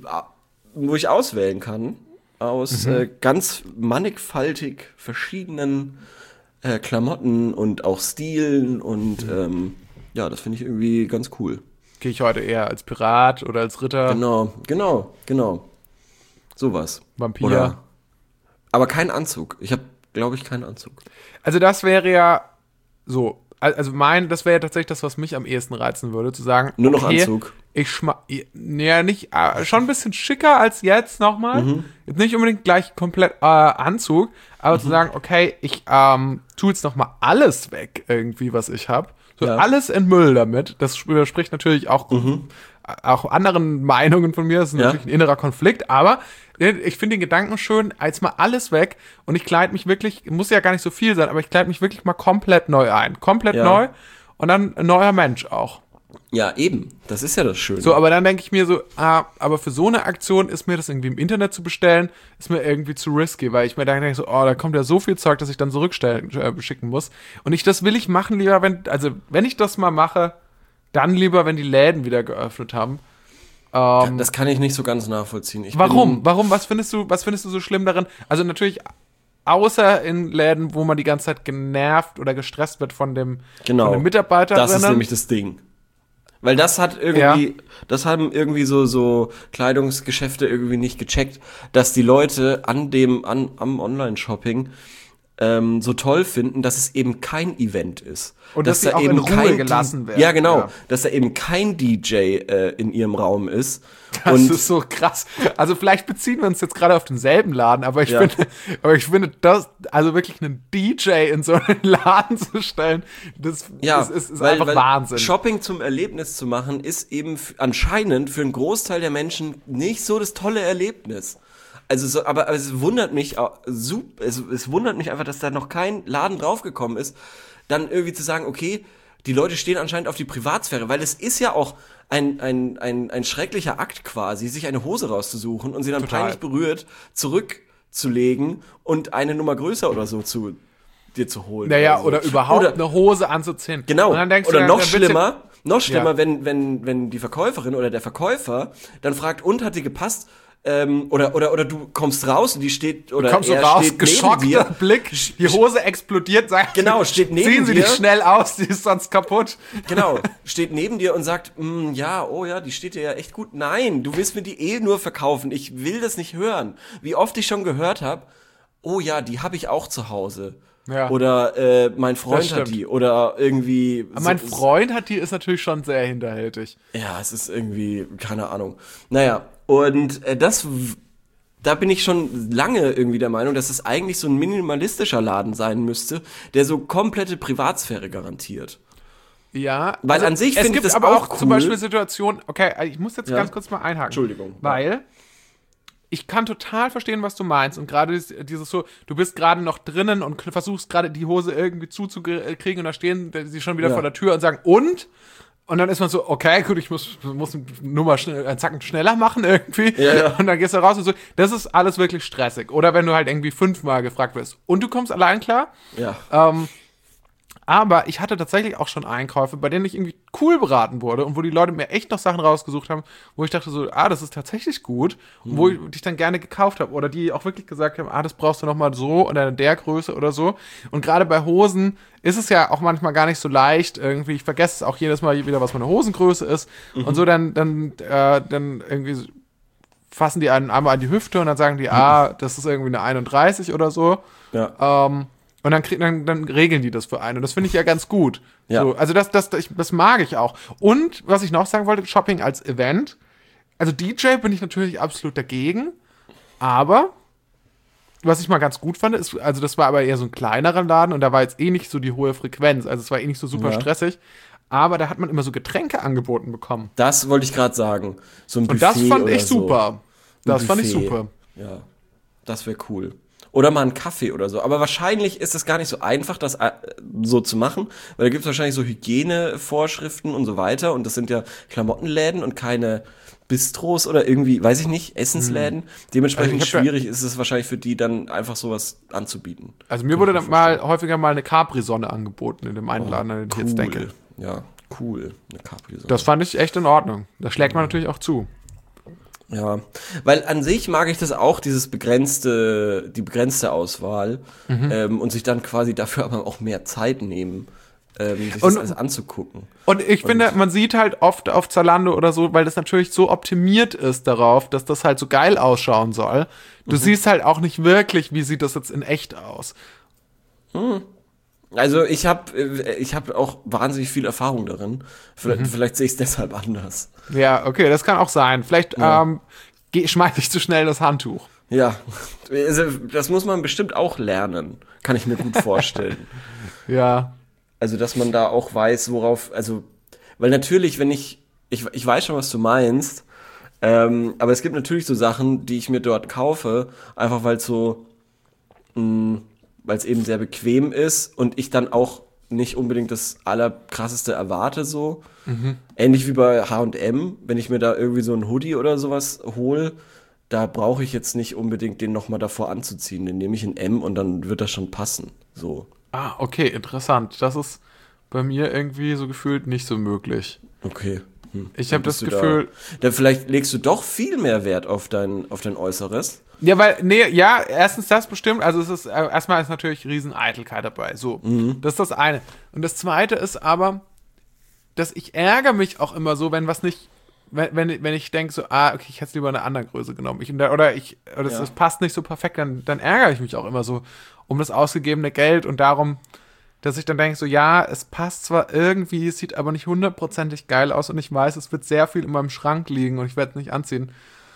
wo ich auswählen kann aus Mhm. äh, ganz mannigfaltig verschiedenen äh, Klamotten und auch Stilen und Mhm. ähm, ja, das finde ich irgendwie ganz cool. Gehe ich heute eher als Pirat oder als Ritter, Genau, genau, genau. Sowas. Vampir? Oder, aber kein Anzug. Ich habe, glaube ich, keinen Anzug. Also das wäre ja so, al- also mein, das wäre ja tatsächlich das, was mich am ehesten reizen würde, zu sagen, Nur noch okay, Anzug. ich schma, ja nicht, äh, schon ein bisschen schicker als jetzt nochmal, Mhm. jetzt nicht unbedingt gleich komplett äh, Anzug, aber Mhm. zu sagen, okay, ich ähm, tue jetzt nochmal alles weg irgendwie, was ich habe, so Ja. alles in Müll damit, das widerspricht natürlich auch auch anderen Meinungen von mir, das ist Mhm. Ja. natürlich ein innerer Konflikt, aber ich finde den Gedanken schön, als mal alles weg und ich kleide mich wirklich, muss ja gar nicht so viel sein, aber ich kleide mich wirklich mal komplett neu ein. Komplett Ja. neu und dann ein neuer Mensch auch. Ja, eben. Das ist ja das Schöne. So, aber dann denke ich mir so, ah, aber für so eine Aktion ist mir das irgendwie im Internet zu bestellen, ist mir irgendwie zu risky, weil ich mir dann denke so, oh, da kommt ja so viel Zeug, dass ich dann zurückstellen, äh, schicken muss. Und ich, das will ich machen lieber, wenn, also wenn ich das mal mache, dann lieber, wenn die Läden wieder geöffnet haben. Ähm, das kann ich nicht so ganz nachvollziehen. Ich Warum? Bin, Warum? Was findest du, was findest du so schlimm darin? Also natürlich, außer in Läden, wo man die ganze Zeit genervt oder gestresst wird von dem, Genau. von den Mitarbeiterinnen. Das ist nämlich das Ding. Weil das hat irgendwie, das haben irgendwie so, so Kleidungsgeschäfte irgendwie nicht gecheckt, dass die Leute an dem, an, am Online-Shopping ähm, so toll finden, dass es eben kein Event ist. Und dass sie auch in Ruhe gelassen werden. Ja, genau. Ja. Dass da eben kein D J äh, in ihrem Raum ist. Das und ist so krass. Also vielleicht beziehen wir uns jetzt gerade auf denselben Laden, aber ich Ja. finde, aber ich finde das, also wirklich einen D J in so einen Laden zu stellen, das, Ja, das ist, ist weil, einfach weil Wahnsinn. Shopping zum Erlebnis zu machen, ist eben f- anscheinend für einen Großteil der Menschen nicht so das tolle Erlebnis. Also so, aber, aber es wundert mich, au- sup- es, es wundert mich einfach, dass da noch kein Laden draufgekommen ist, dann irgendwie zu sagen, okay, die Leute stehen anscheinend auf die Privatsphäre, weil es ist ja auch ein, ein, ein, ein schrecklicher Akt quasi, sich eine Hose rauszusuchen und sie dann Total. peinlich berührt zurückzulegen und eine Nummer größer oder so zu dir zu holen. Naja, so. oder überhaupt Oder- eine Hose anzuziehen. Genau. Und dann denkst Oder du, noch dann wird's ja- schlimmer, Noch schlimmer, Ja. wenn, wenn, wenn die Verkäuferin oder der Verkäufer dann fragt, und hat die gepasst? Ähm, oder, oder, oder du kommst raus und die steht, oder Kommst du er raus, steht neben geschockter dir. Blick, die Hose explodiert, sagt Genau, steht neben ziehen Sie dir. die schnell aus, die ist sonst kaputt. Genau, steht neben dir und sagt, mm, ja, oh ja, die steht dir ja echt gut. Nein, du willst mir die eh nur verkaufen. Ich will das nicht hören. Wie oft ich schon gehört habe, oh ja, die habe ich auch zu Hause. Ja. Oder äh, mein Freund stimmt. hat die. Oder irgendwie. Aber mein so- Freund hat die, ist natürlich schon sehr hinterhältig. Ja, es ist irgendwie, keine Ahnung. Naja, und äh, das, w- da bin ich schon lange irgendwie der Meinung, dass es eigentlich so ein minimalistischer Laden sein müsste, der so komplette Privatsphäre garantiert. Ja, Weil an sich es finde ich gibt das aber auch auch zum cool. Beispiel Situationen, okay, ich muss jetzt Ja. ganz kurz mal einhaken. Entschuldigung. Weil ich kann total verstehen, was du meinst. Und gerade dieses, dieses so, du bist gerade noch drinnen und versuchst gerade die Hose irgendwie zuzukriegen und da stehen sie schon wieder Ja. vor der Tür und sagen, und? Und dann ist man so, okay, gut, ich muss, muss nur mal schnell, einen Zacken schneller machen irgendwie. Ja, ja. Und dann gehst du raus und so. Das ist alles wirklich stressig. Oder wenn du halt irgendwie fünfmal gefragt wirst. Und du kommst allein klar. Ja. Ähm, aber ich hatte tatsächlich auch schon Einkäufe, bei denen ich irgendwie cool beraten wurde und wo die Leute mir echt noch Sachen rausgesucht haben, wo ich dachte so, ah, das ist tatsächlich gut, und wo ich dich dann gerne gekauft habe. Oder die auch wirklich gesagt haben, ah, das brauchst du noch mal so oder in der Größe oder so. Und gerade bei Hosen ist es ja auch manchmal gar nicht so leicht irgendwie. Ich vergesse es auch jedes Mal wieder, was meine Hosengröße ist. Und so dann, dann, äh, dann irgendwie fassen die einen einmal an die Hüfte und dann sagen die, ah, das ist irgendwie eine einunddreißig oder so. Ja. Ähm, und dann, krieg, dann, dann regeln die das für einen. Und das finde ich ja ganz gut. Ja. So, also das, das, das, das mag ich auch. Und was ich noch sagen wollte, Shopping als Event. Also D J bin ich natürlich absolut dagegen. Aber was ich mal ganz gut fand, ist, also das war aber eher so ein kleinerer Laden und da war jetzt eh nicht so die hohe Frequenz. Also es war eh nicht so super Ja. stressig. Aber da hat man immer so Getränke angeboten bekommen. Das wollte ich gerade sagen. So ein Buffet Und das fand oder ich so. super. Das Ein fand ich Buffet. super. Ja, das wäre cool. Oder mal einen Kaffee oder so. Aber wahrscheinlich ist es gar nicht so einfach, das äh, so zu machen, weil da gibt es wahrscheinlich so Hygienevorschriften und so weiter. Und das sind ja Klamottenläden und keine Bistros oder irgendwie, weiß ich nicht, Essensläden. Dementsprechend Also ich hab ja- schwierig ist es wahrscheinlich für die dann einfach sowas anzubieten. Also mir wurde dann mal häufiger mal eine Capri-Sonne angeboten in dem einen Laden, an den ich jetzt denke. Ja, cool. Eine Capri-Sonne. Das fand ich echt in Ordnung. Da schlägt man natürlich auch zu. Ja, weil an sich mag ich das auch, dieses begrenzte, die begrenzte Auswahl Mhm. ähm, und sich dann quasi dafür aber auch mehr Zeit nehmen, ähm, sich Und- das alles anzugucken. Und ich finde, man sieht halt oft auf Zalando oder so, weil das natürlich so optimiert ist darauf, dass das halt so geil ausschauen soll. Du siehst halt auch nicht wirklich, wie sieht das jetzt in echt aus. Also ich habe ich hab auch wahnsinnig viel Erfahrung darin. Mhm. Vielleicht, vielleicht sehe ich es deshalb anders. Ja, okay, das kann auch sein. Vielleicht Ja. ähm, geh- schmeiß ich zu schnell das Handtuch. Ja, also das muss man bestimmt auch lernen, kann ich mir gut vorstellen. Ja. Also, dass man da auch weiß, worauf, also, weil natürlich, wenn ich, ich, ich weiß schon, was du meinst, ähm, aber es gibt natürlich so Sachen, die ich mir dort kaufe, einfach weil es so, mh, weil es eben sehr bequem ist und ich dann auch nicht unbedingt das Allerkrasseste erwarte, so. Ähnlich wie bei H und M, wenn ich mir da irgendwie so ein Hoodie oder sowas hole, da brauche ich jetzt nicht unbedingt den nochmal davor anzuziehen. Den nehme ich in M und dann wird das schon passen, so. Ah, okay, interessant. Das ist bei mir irgendwie so gefühlt nicht so möglich. Okay. Hm. Ich Dann habe das bist du Gefühl, Da, dann vielleicht legst du doch viel mehr Wert auf dein, auf dein Äußeres. ja, weil, nee, ja, erstens das bestimmt, also es ist, äh, erstmal ist natürlich riesen Eitelkeit dabei, so, das ist das eine. Und das zweite ist aber, dass ich ärgere mich auch immer so, wenn was nicht, wenn, wenn, wenn ich denke so, ah, okay, ich hätte es lieber eine andere Größe genommen, ich, oder ich, oder das, Ja. das passt nicht so perfekt, dann, dann ärgere ich mich auch immer so um das ausgegebene Geld und darum, dass ich dann denke so, ja, es passt zwar irgendwie, es sieht aber nicht hundertprozentig geil aus und ich weiß, es wird sehr viel in meinem Schrank liegen und ich werde es nicht anziehen.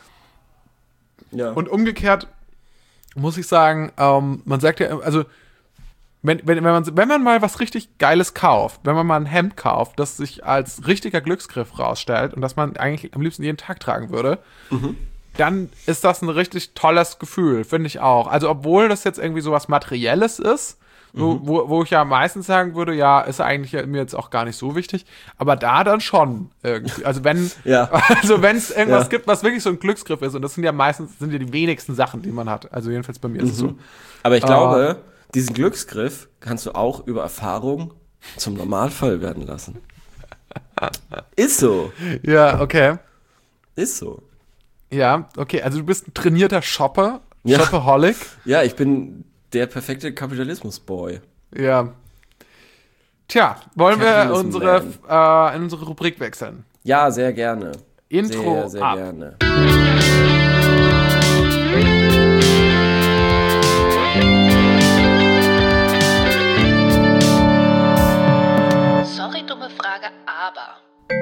Ja. Und umgekehrt muss ich sagen, ähm, man sagt ja, also wenn, wenn, wenn, man, wenn man mal was richtig Geiles kauft, wenn man mal ein Hemd kauft, das sich als richtiger Glücksgriff rausstellt und das man eigentlich am liebsten jeden Tag tragen würde, dann ist das ein richtig tolles Gefühl, finde ich auch. Also obwohl das jetzt irgendwie sowas Materielles ist, wo, wo, wo ich ja meistens sagen würde, ja, ist eigentlich ja mir jetzt auch gar nicht so wichtig, aber da dann schon irgendwie. Also wenn Ja. also wenn es irgendwas Ja. gibt, was wirklich so ein Glücksgriff ist, und das sind ja meistens sind ja die wenigsten Sachen, die man hat. Also jedenfalls bei mir ist es so. Aber ich glaube, diesen Glücksgriff kannst du auch über Erfahrung zum Normalfall werden lassen. Ist so. Ja, okay. Ist so. Ja, okay. Also du bist ein trainierter Shopper, Ja. Shopaholic. Ja, ich bin der perfekte Kapitalismus-Boy. Ja. Tja, wollen wir Capitalism unsere, äh, in unsere Rubrik wechseln? Ja, sehr gerne. Intro Sehr, sehr ab. gerne. Sorry, dumme Frage, aber.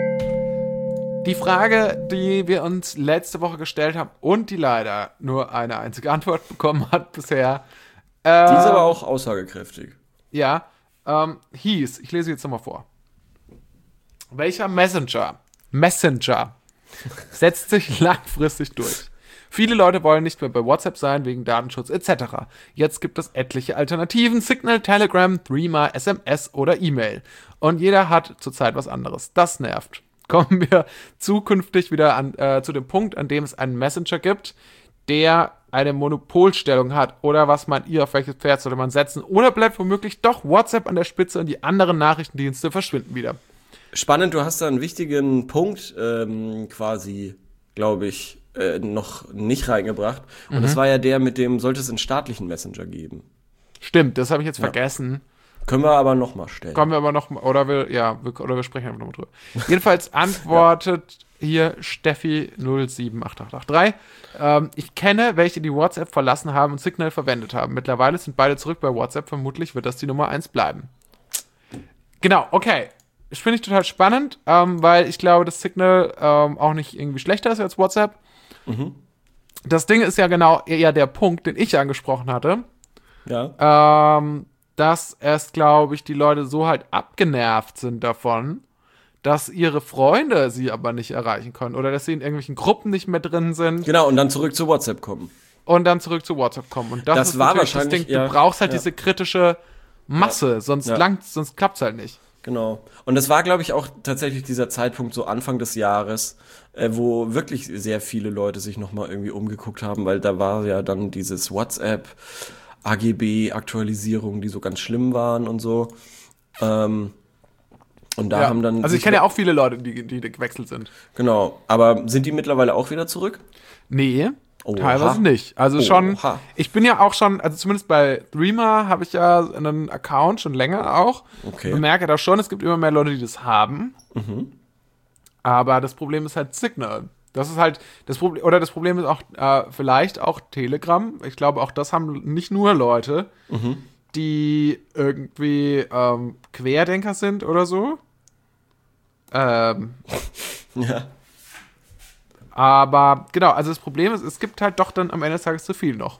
Die Frage, die wir uns letzte Woche gestellt haben und die leider nur eine einzige Antwort bekommen hat bisher. Äh, Die ist aber auch aussagekräftig. Ja, ähm, hieß, ich lese jetzt nochmal vor. Welcher Messenger, Messenger setzt sich langfristig durch? Viele Leute wollen nicht mehr bei WhatsApp sein wegen Datenschutz et cetera. Jetzt gibt es etliche Alternativen, Signal, Telegram, Threema, S M S oder E-Mail. Und jeder hat zurzeit was anderes. Das nervt. Kommen wir zukünftig wieder an, äh, zu dem Punkt, an dem es einen Messenger gibt, der eine Monopolstellung hat. Oder was meint ihr, auf welches Pferd sollte man setzen? Oder bleibt womöglich doch WhatsApp an der Spitze und die anderen Nachrichtendienste verschwinden wieder? Spannend, du hast da einen wichtigen Punkt ähm, quasi, glaube ich, äh, noch nicht reingebracht. Und Mhm. das war ja der, mit dem sollte es einen staatlichen Messenger geben. Stimmt, das habe ich jetzt Ja. vergessen. Können wir aber nochmal stellen. Kommen wir aber noch, oder wir, ja, wir, oder wir sprechen einfach nochmal drüber. Jedenfalls antwortet hier Steffi null sieben acht acht acht drei. Ähm, ich kenne welche, die WhatsApp verlassen haben und Signal verwendet haben. Mittlerweile sind beide zurück bei WhatsApp. Vermutlich wird das die Nummer eins bleiben. Genau, okay. Das finde ich total spannend, ähm, weil ich glaube, dass Signal ähm, auch nicht irgendwie schlechter ist als WhatsApp. Mhm. Das Ding ist ja genau eher der Punkt, den ich angesprochen hatte. Ja. Ähm, dass es, glaube ich, die Leute so halt abgenervt sind davon, dass ihre Freunde sie aber nicht erreichen können oder dass sie in irgendwelchen Gruppen nicht mehr drin sind Genau, und dann zurück zu WhatsApp kommen. und dann zurück zu WhatsApp kommen. Und das, Das ist war natürlich das wahrscheinlich, Ding, ja, du brauchst halt ja. diese kritische Masse, sonst Ja. langt, sonst klappt's halt nicht. Genau. Und das war, glaube ich, auch tatsächlich dieser Zeitpunkt, so Anfang des Jahres, äh, wo wirklich sehr viele Leute sich nochmal irgendwie umgeguckt haben, weil da war ja dann dieses WhatsApp, A G B-Aktualisierungen, die so ganz schlimm waren und so. Ähm, und da Ja. haben dann. Also ich sich- kenne ja auch viele Leute, die, die gewechselt sind. Genau. Aber sind die mittlerweile auch wieder zurück? Nee, Oha. teilweise nicht. Also schon, Oha. ich bin ja auch schon, also zumindest bei Threema habe ich ja einen Account schon länger auch. Okay. Ich merke da schon, es gibt immer mehr Leute, die das haben. Mhm. Aber das Problem ist halt Signal. Das ist halt das Problem, oder das Problem ist auch äh, vielleicht auch Telegram. Ich glaube, auch das haben nicht nur Leute, Mhm. die irgendwie ähm, Querdenker sind oder so. Ähm, Ja. aber genau, also das Problem ist, es gibt halt doch dann am Ende des Tages zu viel noch.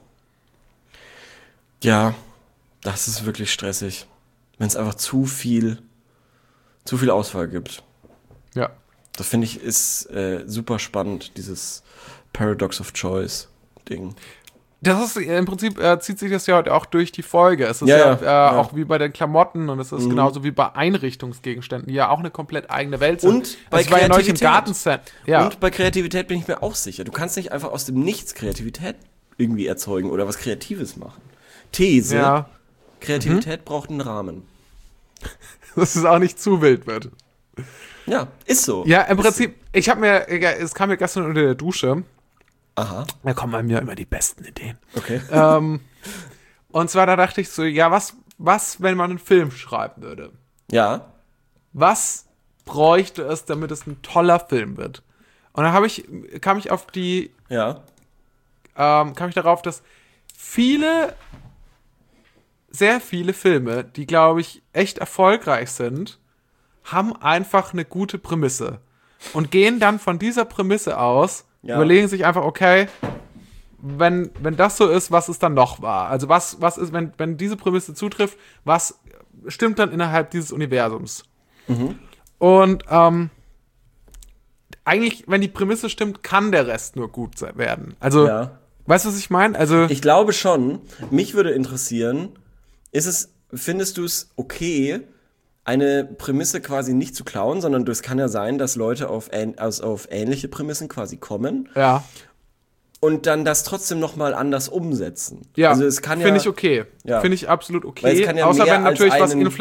Ja, das ist wirklich stressig. Wenn es einfach zu viel, zu viel Auswahl gibt. Ja. Das finde ich ist äh, super spannend, dieses Paradox of Choice Ding. Das ist äh, im Prinzip äh, zieht sich das ja heute auch durch die Folge. Es ist Ja, ja, ja, äh, ja. auch wie bei den Klamotten und es ist Mhm. genauso wie bei Einrichtungsgegenständen, die ja auch eine komplett eigene Welt sind. Und bei also ich war ja neulich im Kreativität. Gartencenter. Ja. Und bei Kreativität bin ich mir auch sicher. Du kannst nicht einfach aus dem Nichts Kreativität irgendwie erzeugen oder was Kreatives machen. These, ja, Kreativität braucht einen Rahmen. dass es auch nicht zu wild wird. Ja, ist so. Ja, im Ist Prinzip, ich habe mir, es kam mir gestern unter der Dusche, So. Aha, da kommen bei mir immer die besten Ideen. okay. ähm, und zwar, da dachte ich so, ja, was, was, wenn man einen Film schreiben würde? Ja, Was bräuchte es, damit es ein toller Film wird? Und dann habe ich, kam ich auf die, ja. ähm, kam ich darauf, dass viele, sehr viele Filme, die, glaube ich, echt erfolgreich sind, haben einfach eine gute Prämisse. Und gehen dann von dieser Prämisse aus, Ja. überlegen sich einfach, okay, wenn, wenn das so ist, was ist dann noch wahr? Also was, was ist, wenn, wenn diese Prämisse zutrifft, was stimmt dann innerhalb dieses Universums? Mhm. Und ähm, eigentlich, wenn die Prämisse stimmt, kann der Rest nur gut sein, werden. Also, Ja. weißt du, was ich meine? Also, Ich glaube schon. Mich würde interessieren, ist es, findest du es okay, eine Prämisse quasi nicht zu klauen, sondern es kann ja sein, dass Leute auf, ähn- also auf ähnliche Prämissen quasi kommen ja, und dann das trotzdem nochmal anders umsetzen. ja, Also es kann ja, finde ich okay. Ja. Finde ich absolut okay. Weil es kann ja Außer mehr wenn natürlich als was einen- Inflan...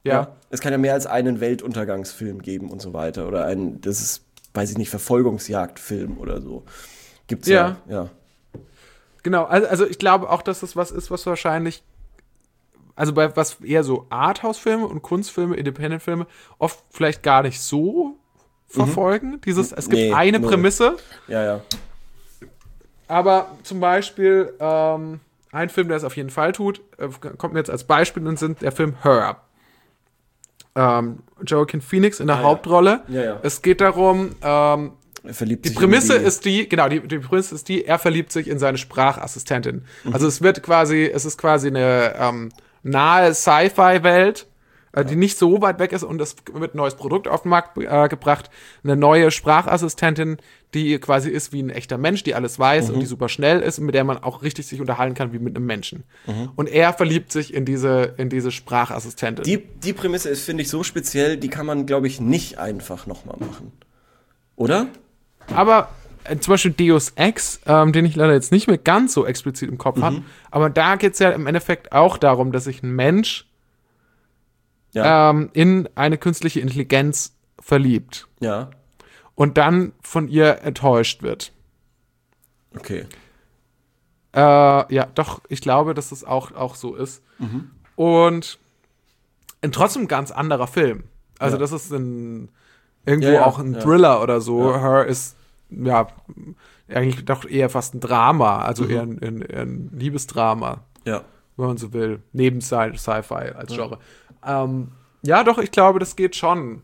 Ja. Es kann ja mehr als einen Weltuntergangsfilm geben und so weiter. Oder einen, das ist, weiß ich nicht, Verfolgungsjagdfilm oder so. Gibt's ja. Ja. ja. Genau, also, also ich glaube auch, dass das was ist, was wahrscheinlich, also bei was eher so Arthouse-Filme und Kunstfilme, Independent-Filme oft vielleicht gar nicht so verfolgen. Mhm. Dieses, es gibt nee, eine null. Prämisse. Ja, ja. Aber zum Beispiel ähm, ein Film, der es auf jeden Fall tut, äh, kommt mir jetzt als Beispiel und sind der Film Her. Ähm, Joaquin Phoenix in der ah, Hauptrolle. Ja. Ja, ja. Es geht darum, ähm, er verliebt die sich Prämisse in die ist die, genau, die, die Prämisse ist die, er verliebt sich in seine Sprachassistentin. Mhm. Also es wird quasi, es ist quasi eine ähm, nahe Sci-Fi-Welt, äh, die nicht so weit weg ist und es wird ein neues Produkt auf den Markt äh, gebracht. Eine neue Sprachassistentin, die quasi ist wie ein echter Mensch, die alles weiß mhm. und die super schnell ist und mit der man auch richtig sich unterhalten kann wie mit einem Menschen. Mhm. Und er verliebt sich in diese, in diese Sprachassistentin. Die, die Prämisse ist, finde ich, so speziell, die kann man, glaube ich, nicht einfach nochmal machen. Oder? Aber äh, zum Beispiel Deus Ex, ähm, den ich leider jetzt nicht mehr ganz so explizit im Kopf mhm. habe, aber da geht es ja im Endeffekt auch darum, dass sich ein Mensch ja. ähm, in eine künstliche Intelligenz verliebt. Ja. Und dann von ihr enttäuscht wird. Okay. Äh, ja, doch, ich glaube, dass das auch, auch so ist. Mhm. Und ein trotzdem ein ganz anderer Film. Also ja. das ist ein irgendwo ja, ja, auch ein ja. Thriller oder so. Ja. Her ist ja eigentlich doch eher fast ein Drama, also mhm. eher, ein, ein, eher ein Liebesdrama, ja. wenn man so will, neben Sci- Sci-Fi als Genre. Ja. Ähm, ja, doch, ich glaube, das geht schon.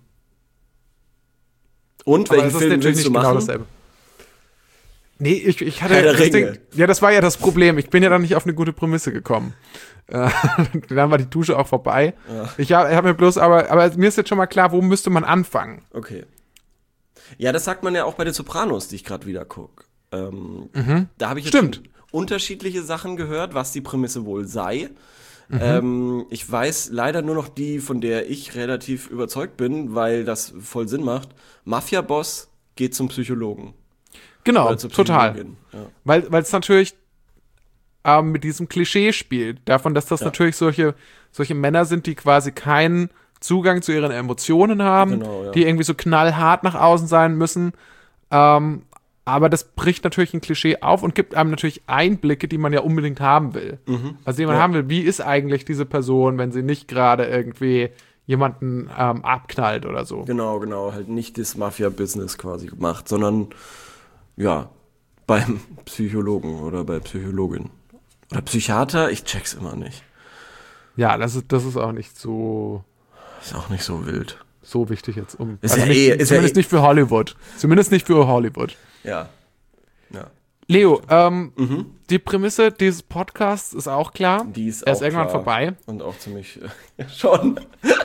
Und welchen Film willst du machen? Genau dasselbe. Nee, ich, ich hatte das Ding, ja, das war ja das Problem. Ich bin ja dann nicht auf eine gute Prämisse gekommen. Äh, dann war die Dusche auch vorbei. Ja. Ich habe hab mir bloß, aber, aber mir ist jetzt schon mal klar, wo müsste man anfangen? Okay. Ja, das sagt man ja auch bei den Sopranos, die ich gerade wieder gucke. Ähm, mhm. Da habe ich jetzt Stimmt. unterschiedliche Sachen gehört, was die Prämisse wohl sei. Mhm. Ähm, ich weiß leider nur noch die, von der ich relativ überzeugt bin, weil das voll Sinn macht. Mafia-Boss geht zum Psychologen. Genau, total. Ja. Weil es natürlich ähm, mit diesem Klischee spielt, davon, dass das ja. natürlich solche, solche Männer sind, die quasi keinen Zugang zu ihren Emotionen haben, genau, ja. die irgendwie so knallhart nach außen sein müssen. Ähm, aber das bricht natürlich ein Klischee auf und gibt einem natürlich Einblicke, die man ja unbedingt haben will. Mhm. Also die man ja. haben will, wie ist eigentlich diese Person, wenn sie nicht gerade irgendwie jemanden ähm, abknallt oder so. Genau, genau. Halt nicht das Mafia-Business quasi gemacht, sondern ja, beim Psychologen oder bei Psychologin. Oder Psychiater, ich check's immer nicht. Ja, das ist, das ist auch nicht so... Ist auch nicht so wild. So wichtig jetzt. Um, ist also ja nicht, eh, ist zumindest ja eh. nicht für Hollywood. Zumindest nicht für Hollywood. Ja. ja. Leo, ähm, mhm. die Prämisse dieses Podcasts ist auch klar. Die ist er auch ist irgendwann klar. vorbei. Und auch ziemlich äh, schon.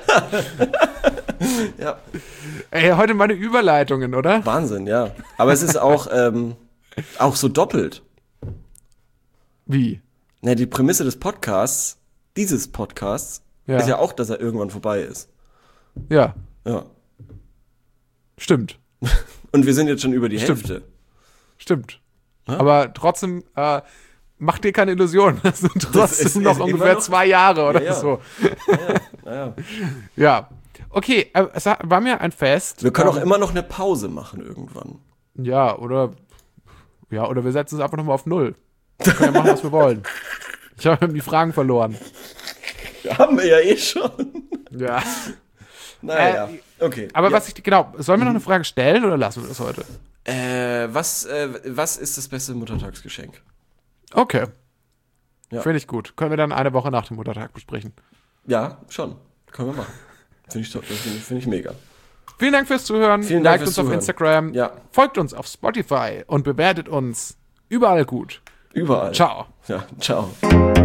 ja. Ey, heute meine Überleitungen, oder? Wahnsinn, ja. Aber es ist auch, ähm, auch so doppelt. Wie? Na, die Prämisse des Podcasts, dieses Podcasts, ja. ist ja auch, dass er irgendwann vorbei ist. Ja. Ja. Stimmt. Und wir sind jetzt schon über die Stimmt. Hälfte. Stimmt. Ja? Aber trotzdem, äh, mach dir keine Illusionen. Das sind trotzdem das ist, noch ist ungefähr noch, zwei Jahre oder ja, ja. so. Ja, ja. ja. Okay, äh, es war mir ein Fest. Wir können ähm, auch immer noch eine Pause machen irgendwann. Ja, oder ja, oder wir setzen es einfach nochmal auf Null. Wir können ja machen, was wir wollen. Ich habe die Fragen verloren. Ja, haben wir ja eh schon. Ja. Naja, äh, okay. Aber ja. was ich, genau, sollen wir noch eine Frage stellen oder lassen wir das heute? Äh, was, äh, was ist das beste Muttertagsgeschenk? Okay. Ja. Finde ich gut. Können wir dann eine Woche nach dem Muttertag besprechen? Ja, schon. Können wir machen. Finde ich, find ich, find ich mega. Vielen Dank fürs Zuhören. Vielen Dank Liked fürs uns Zuhören. auf Instagram. Ja. Folgt uns auf Spotify und bewertet uns überall gut. Überall. Ciao. Ja, ciao.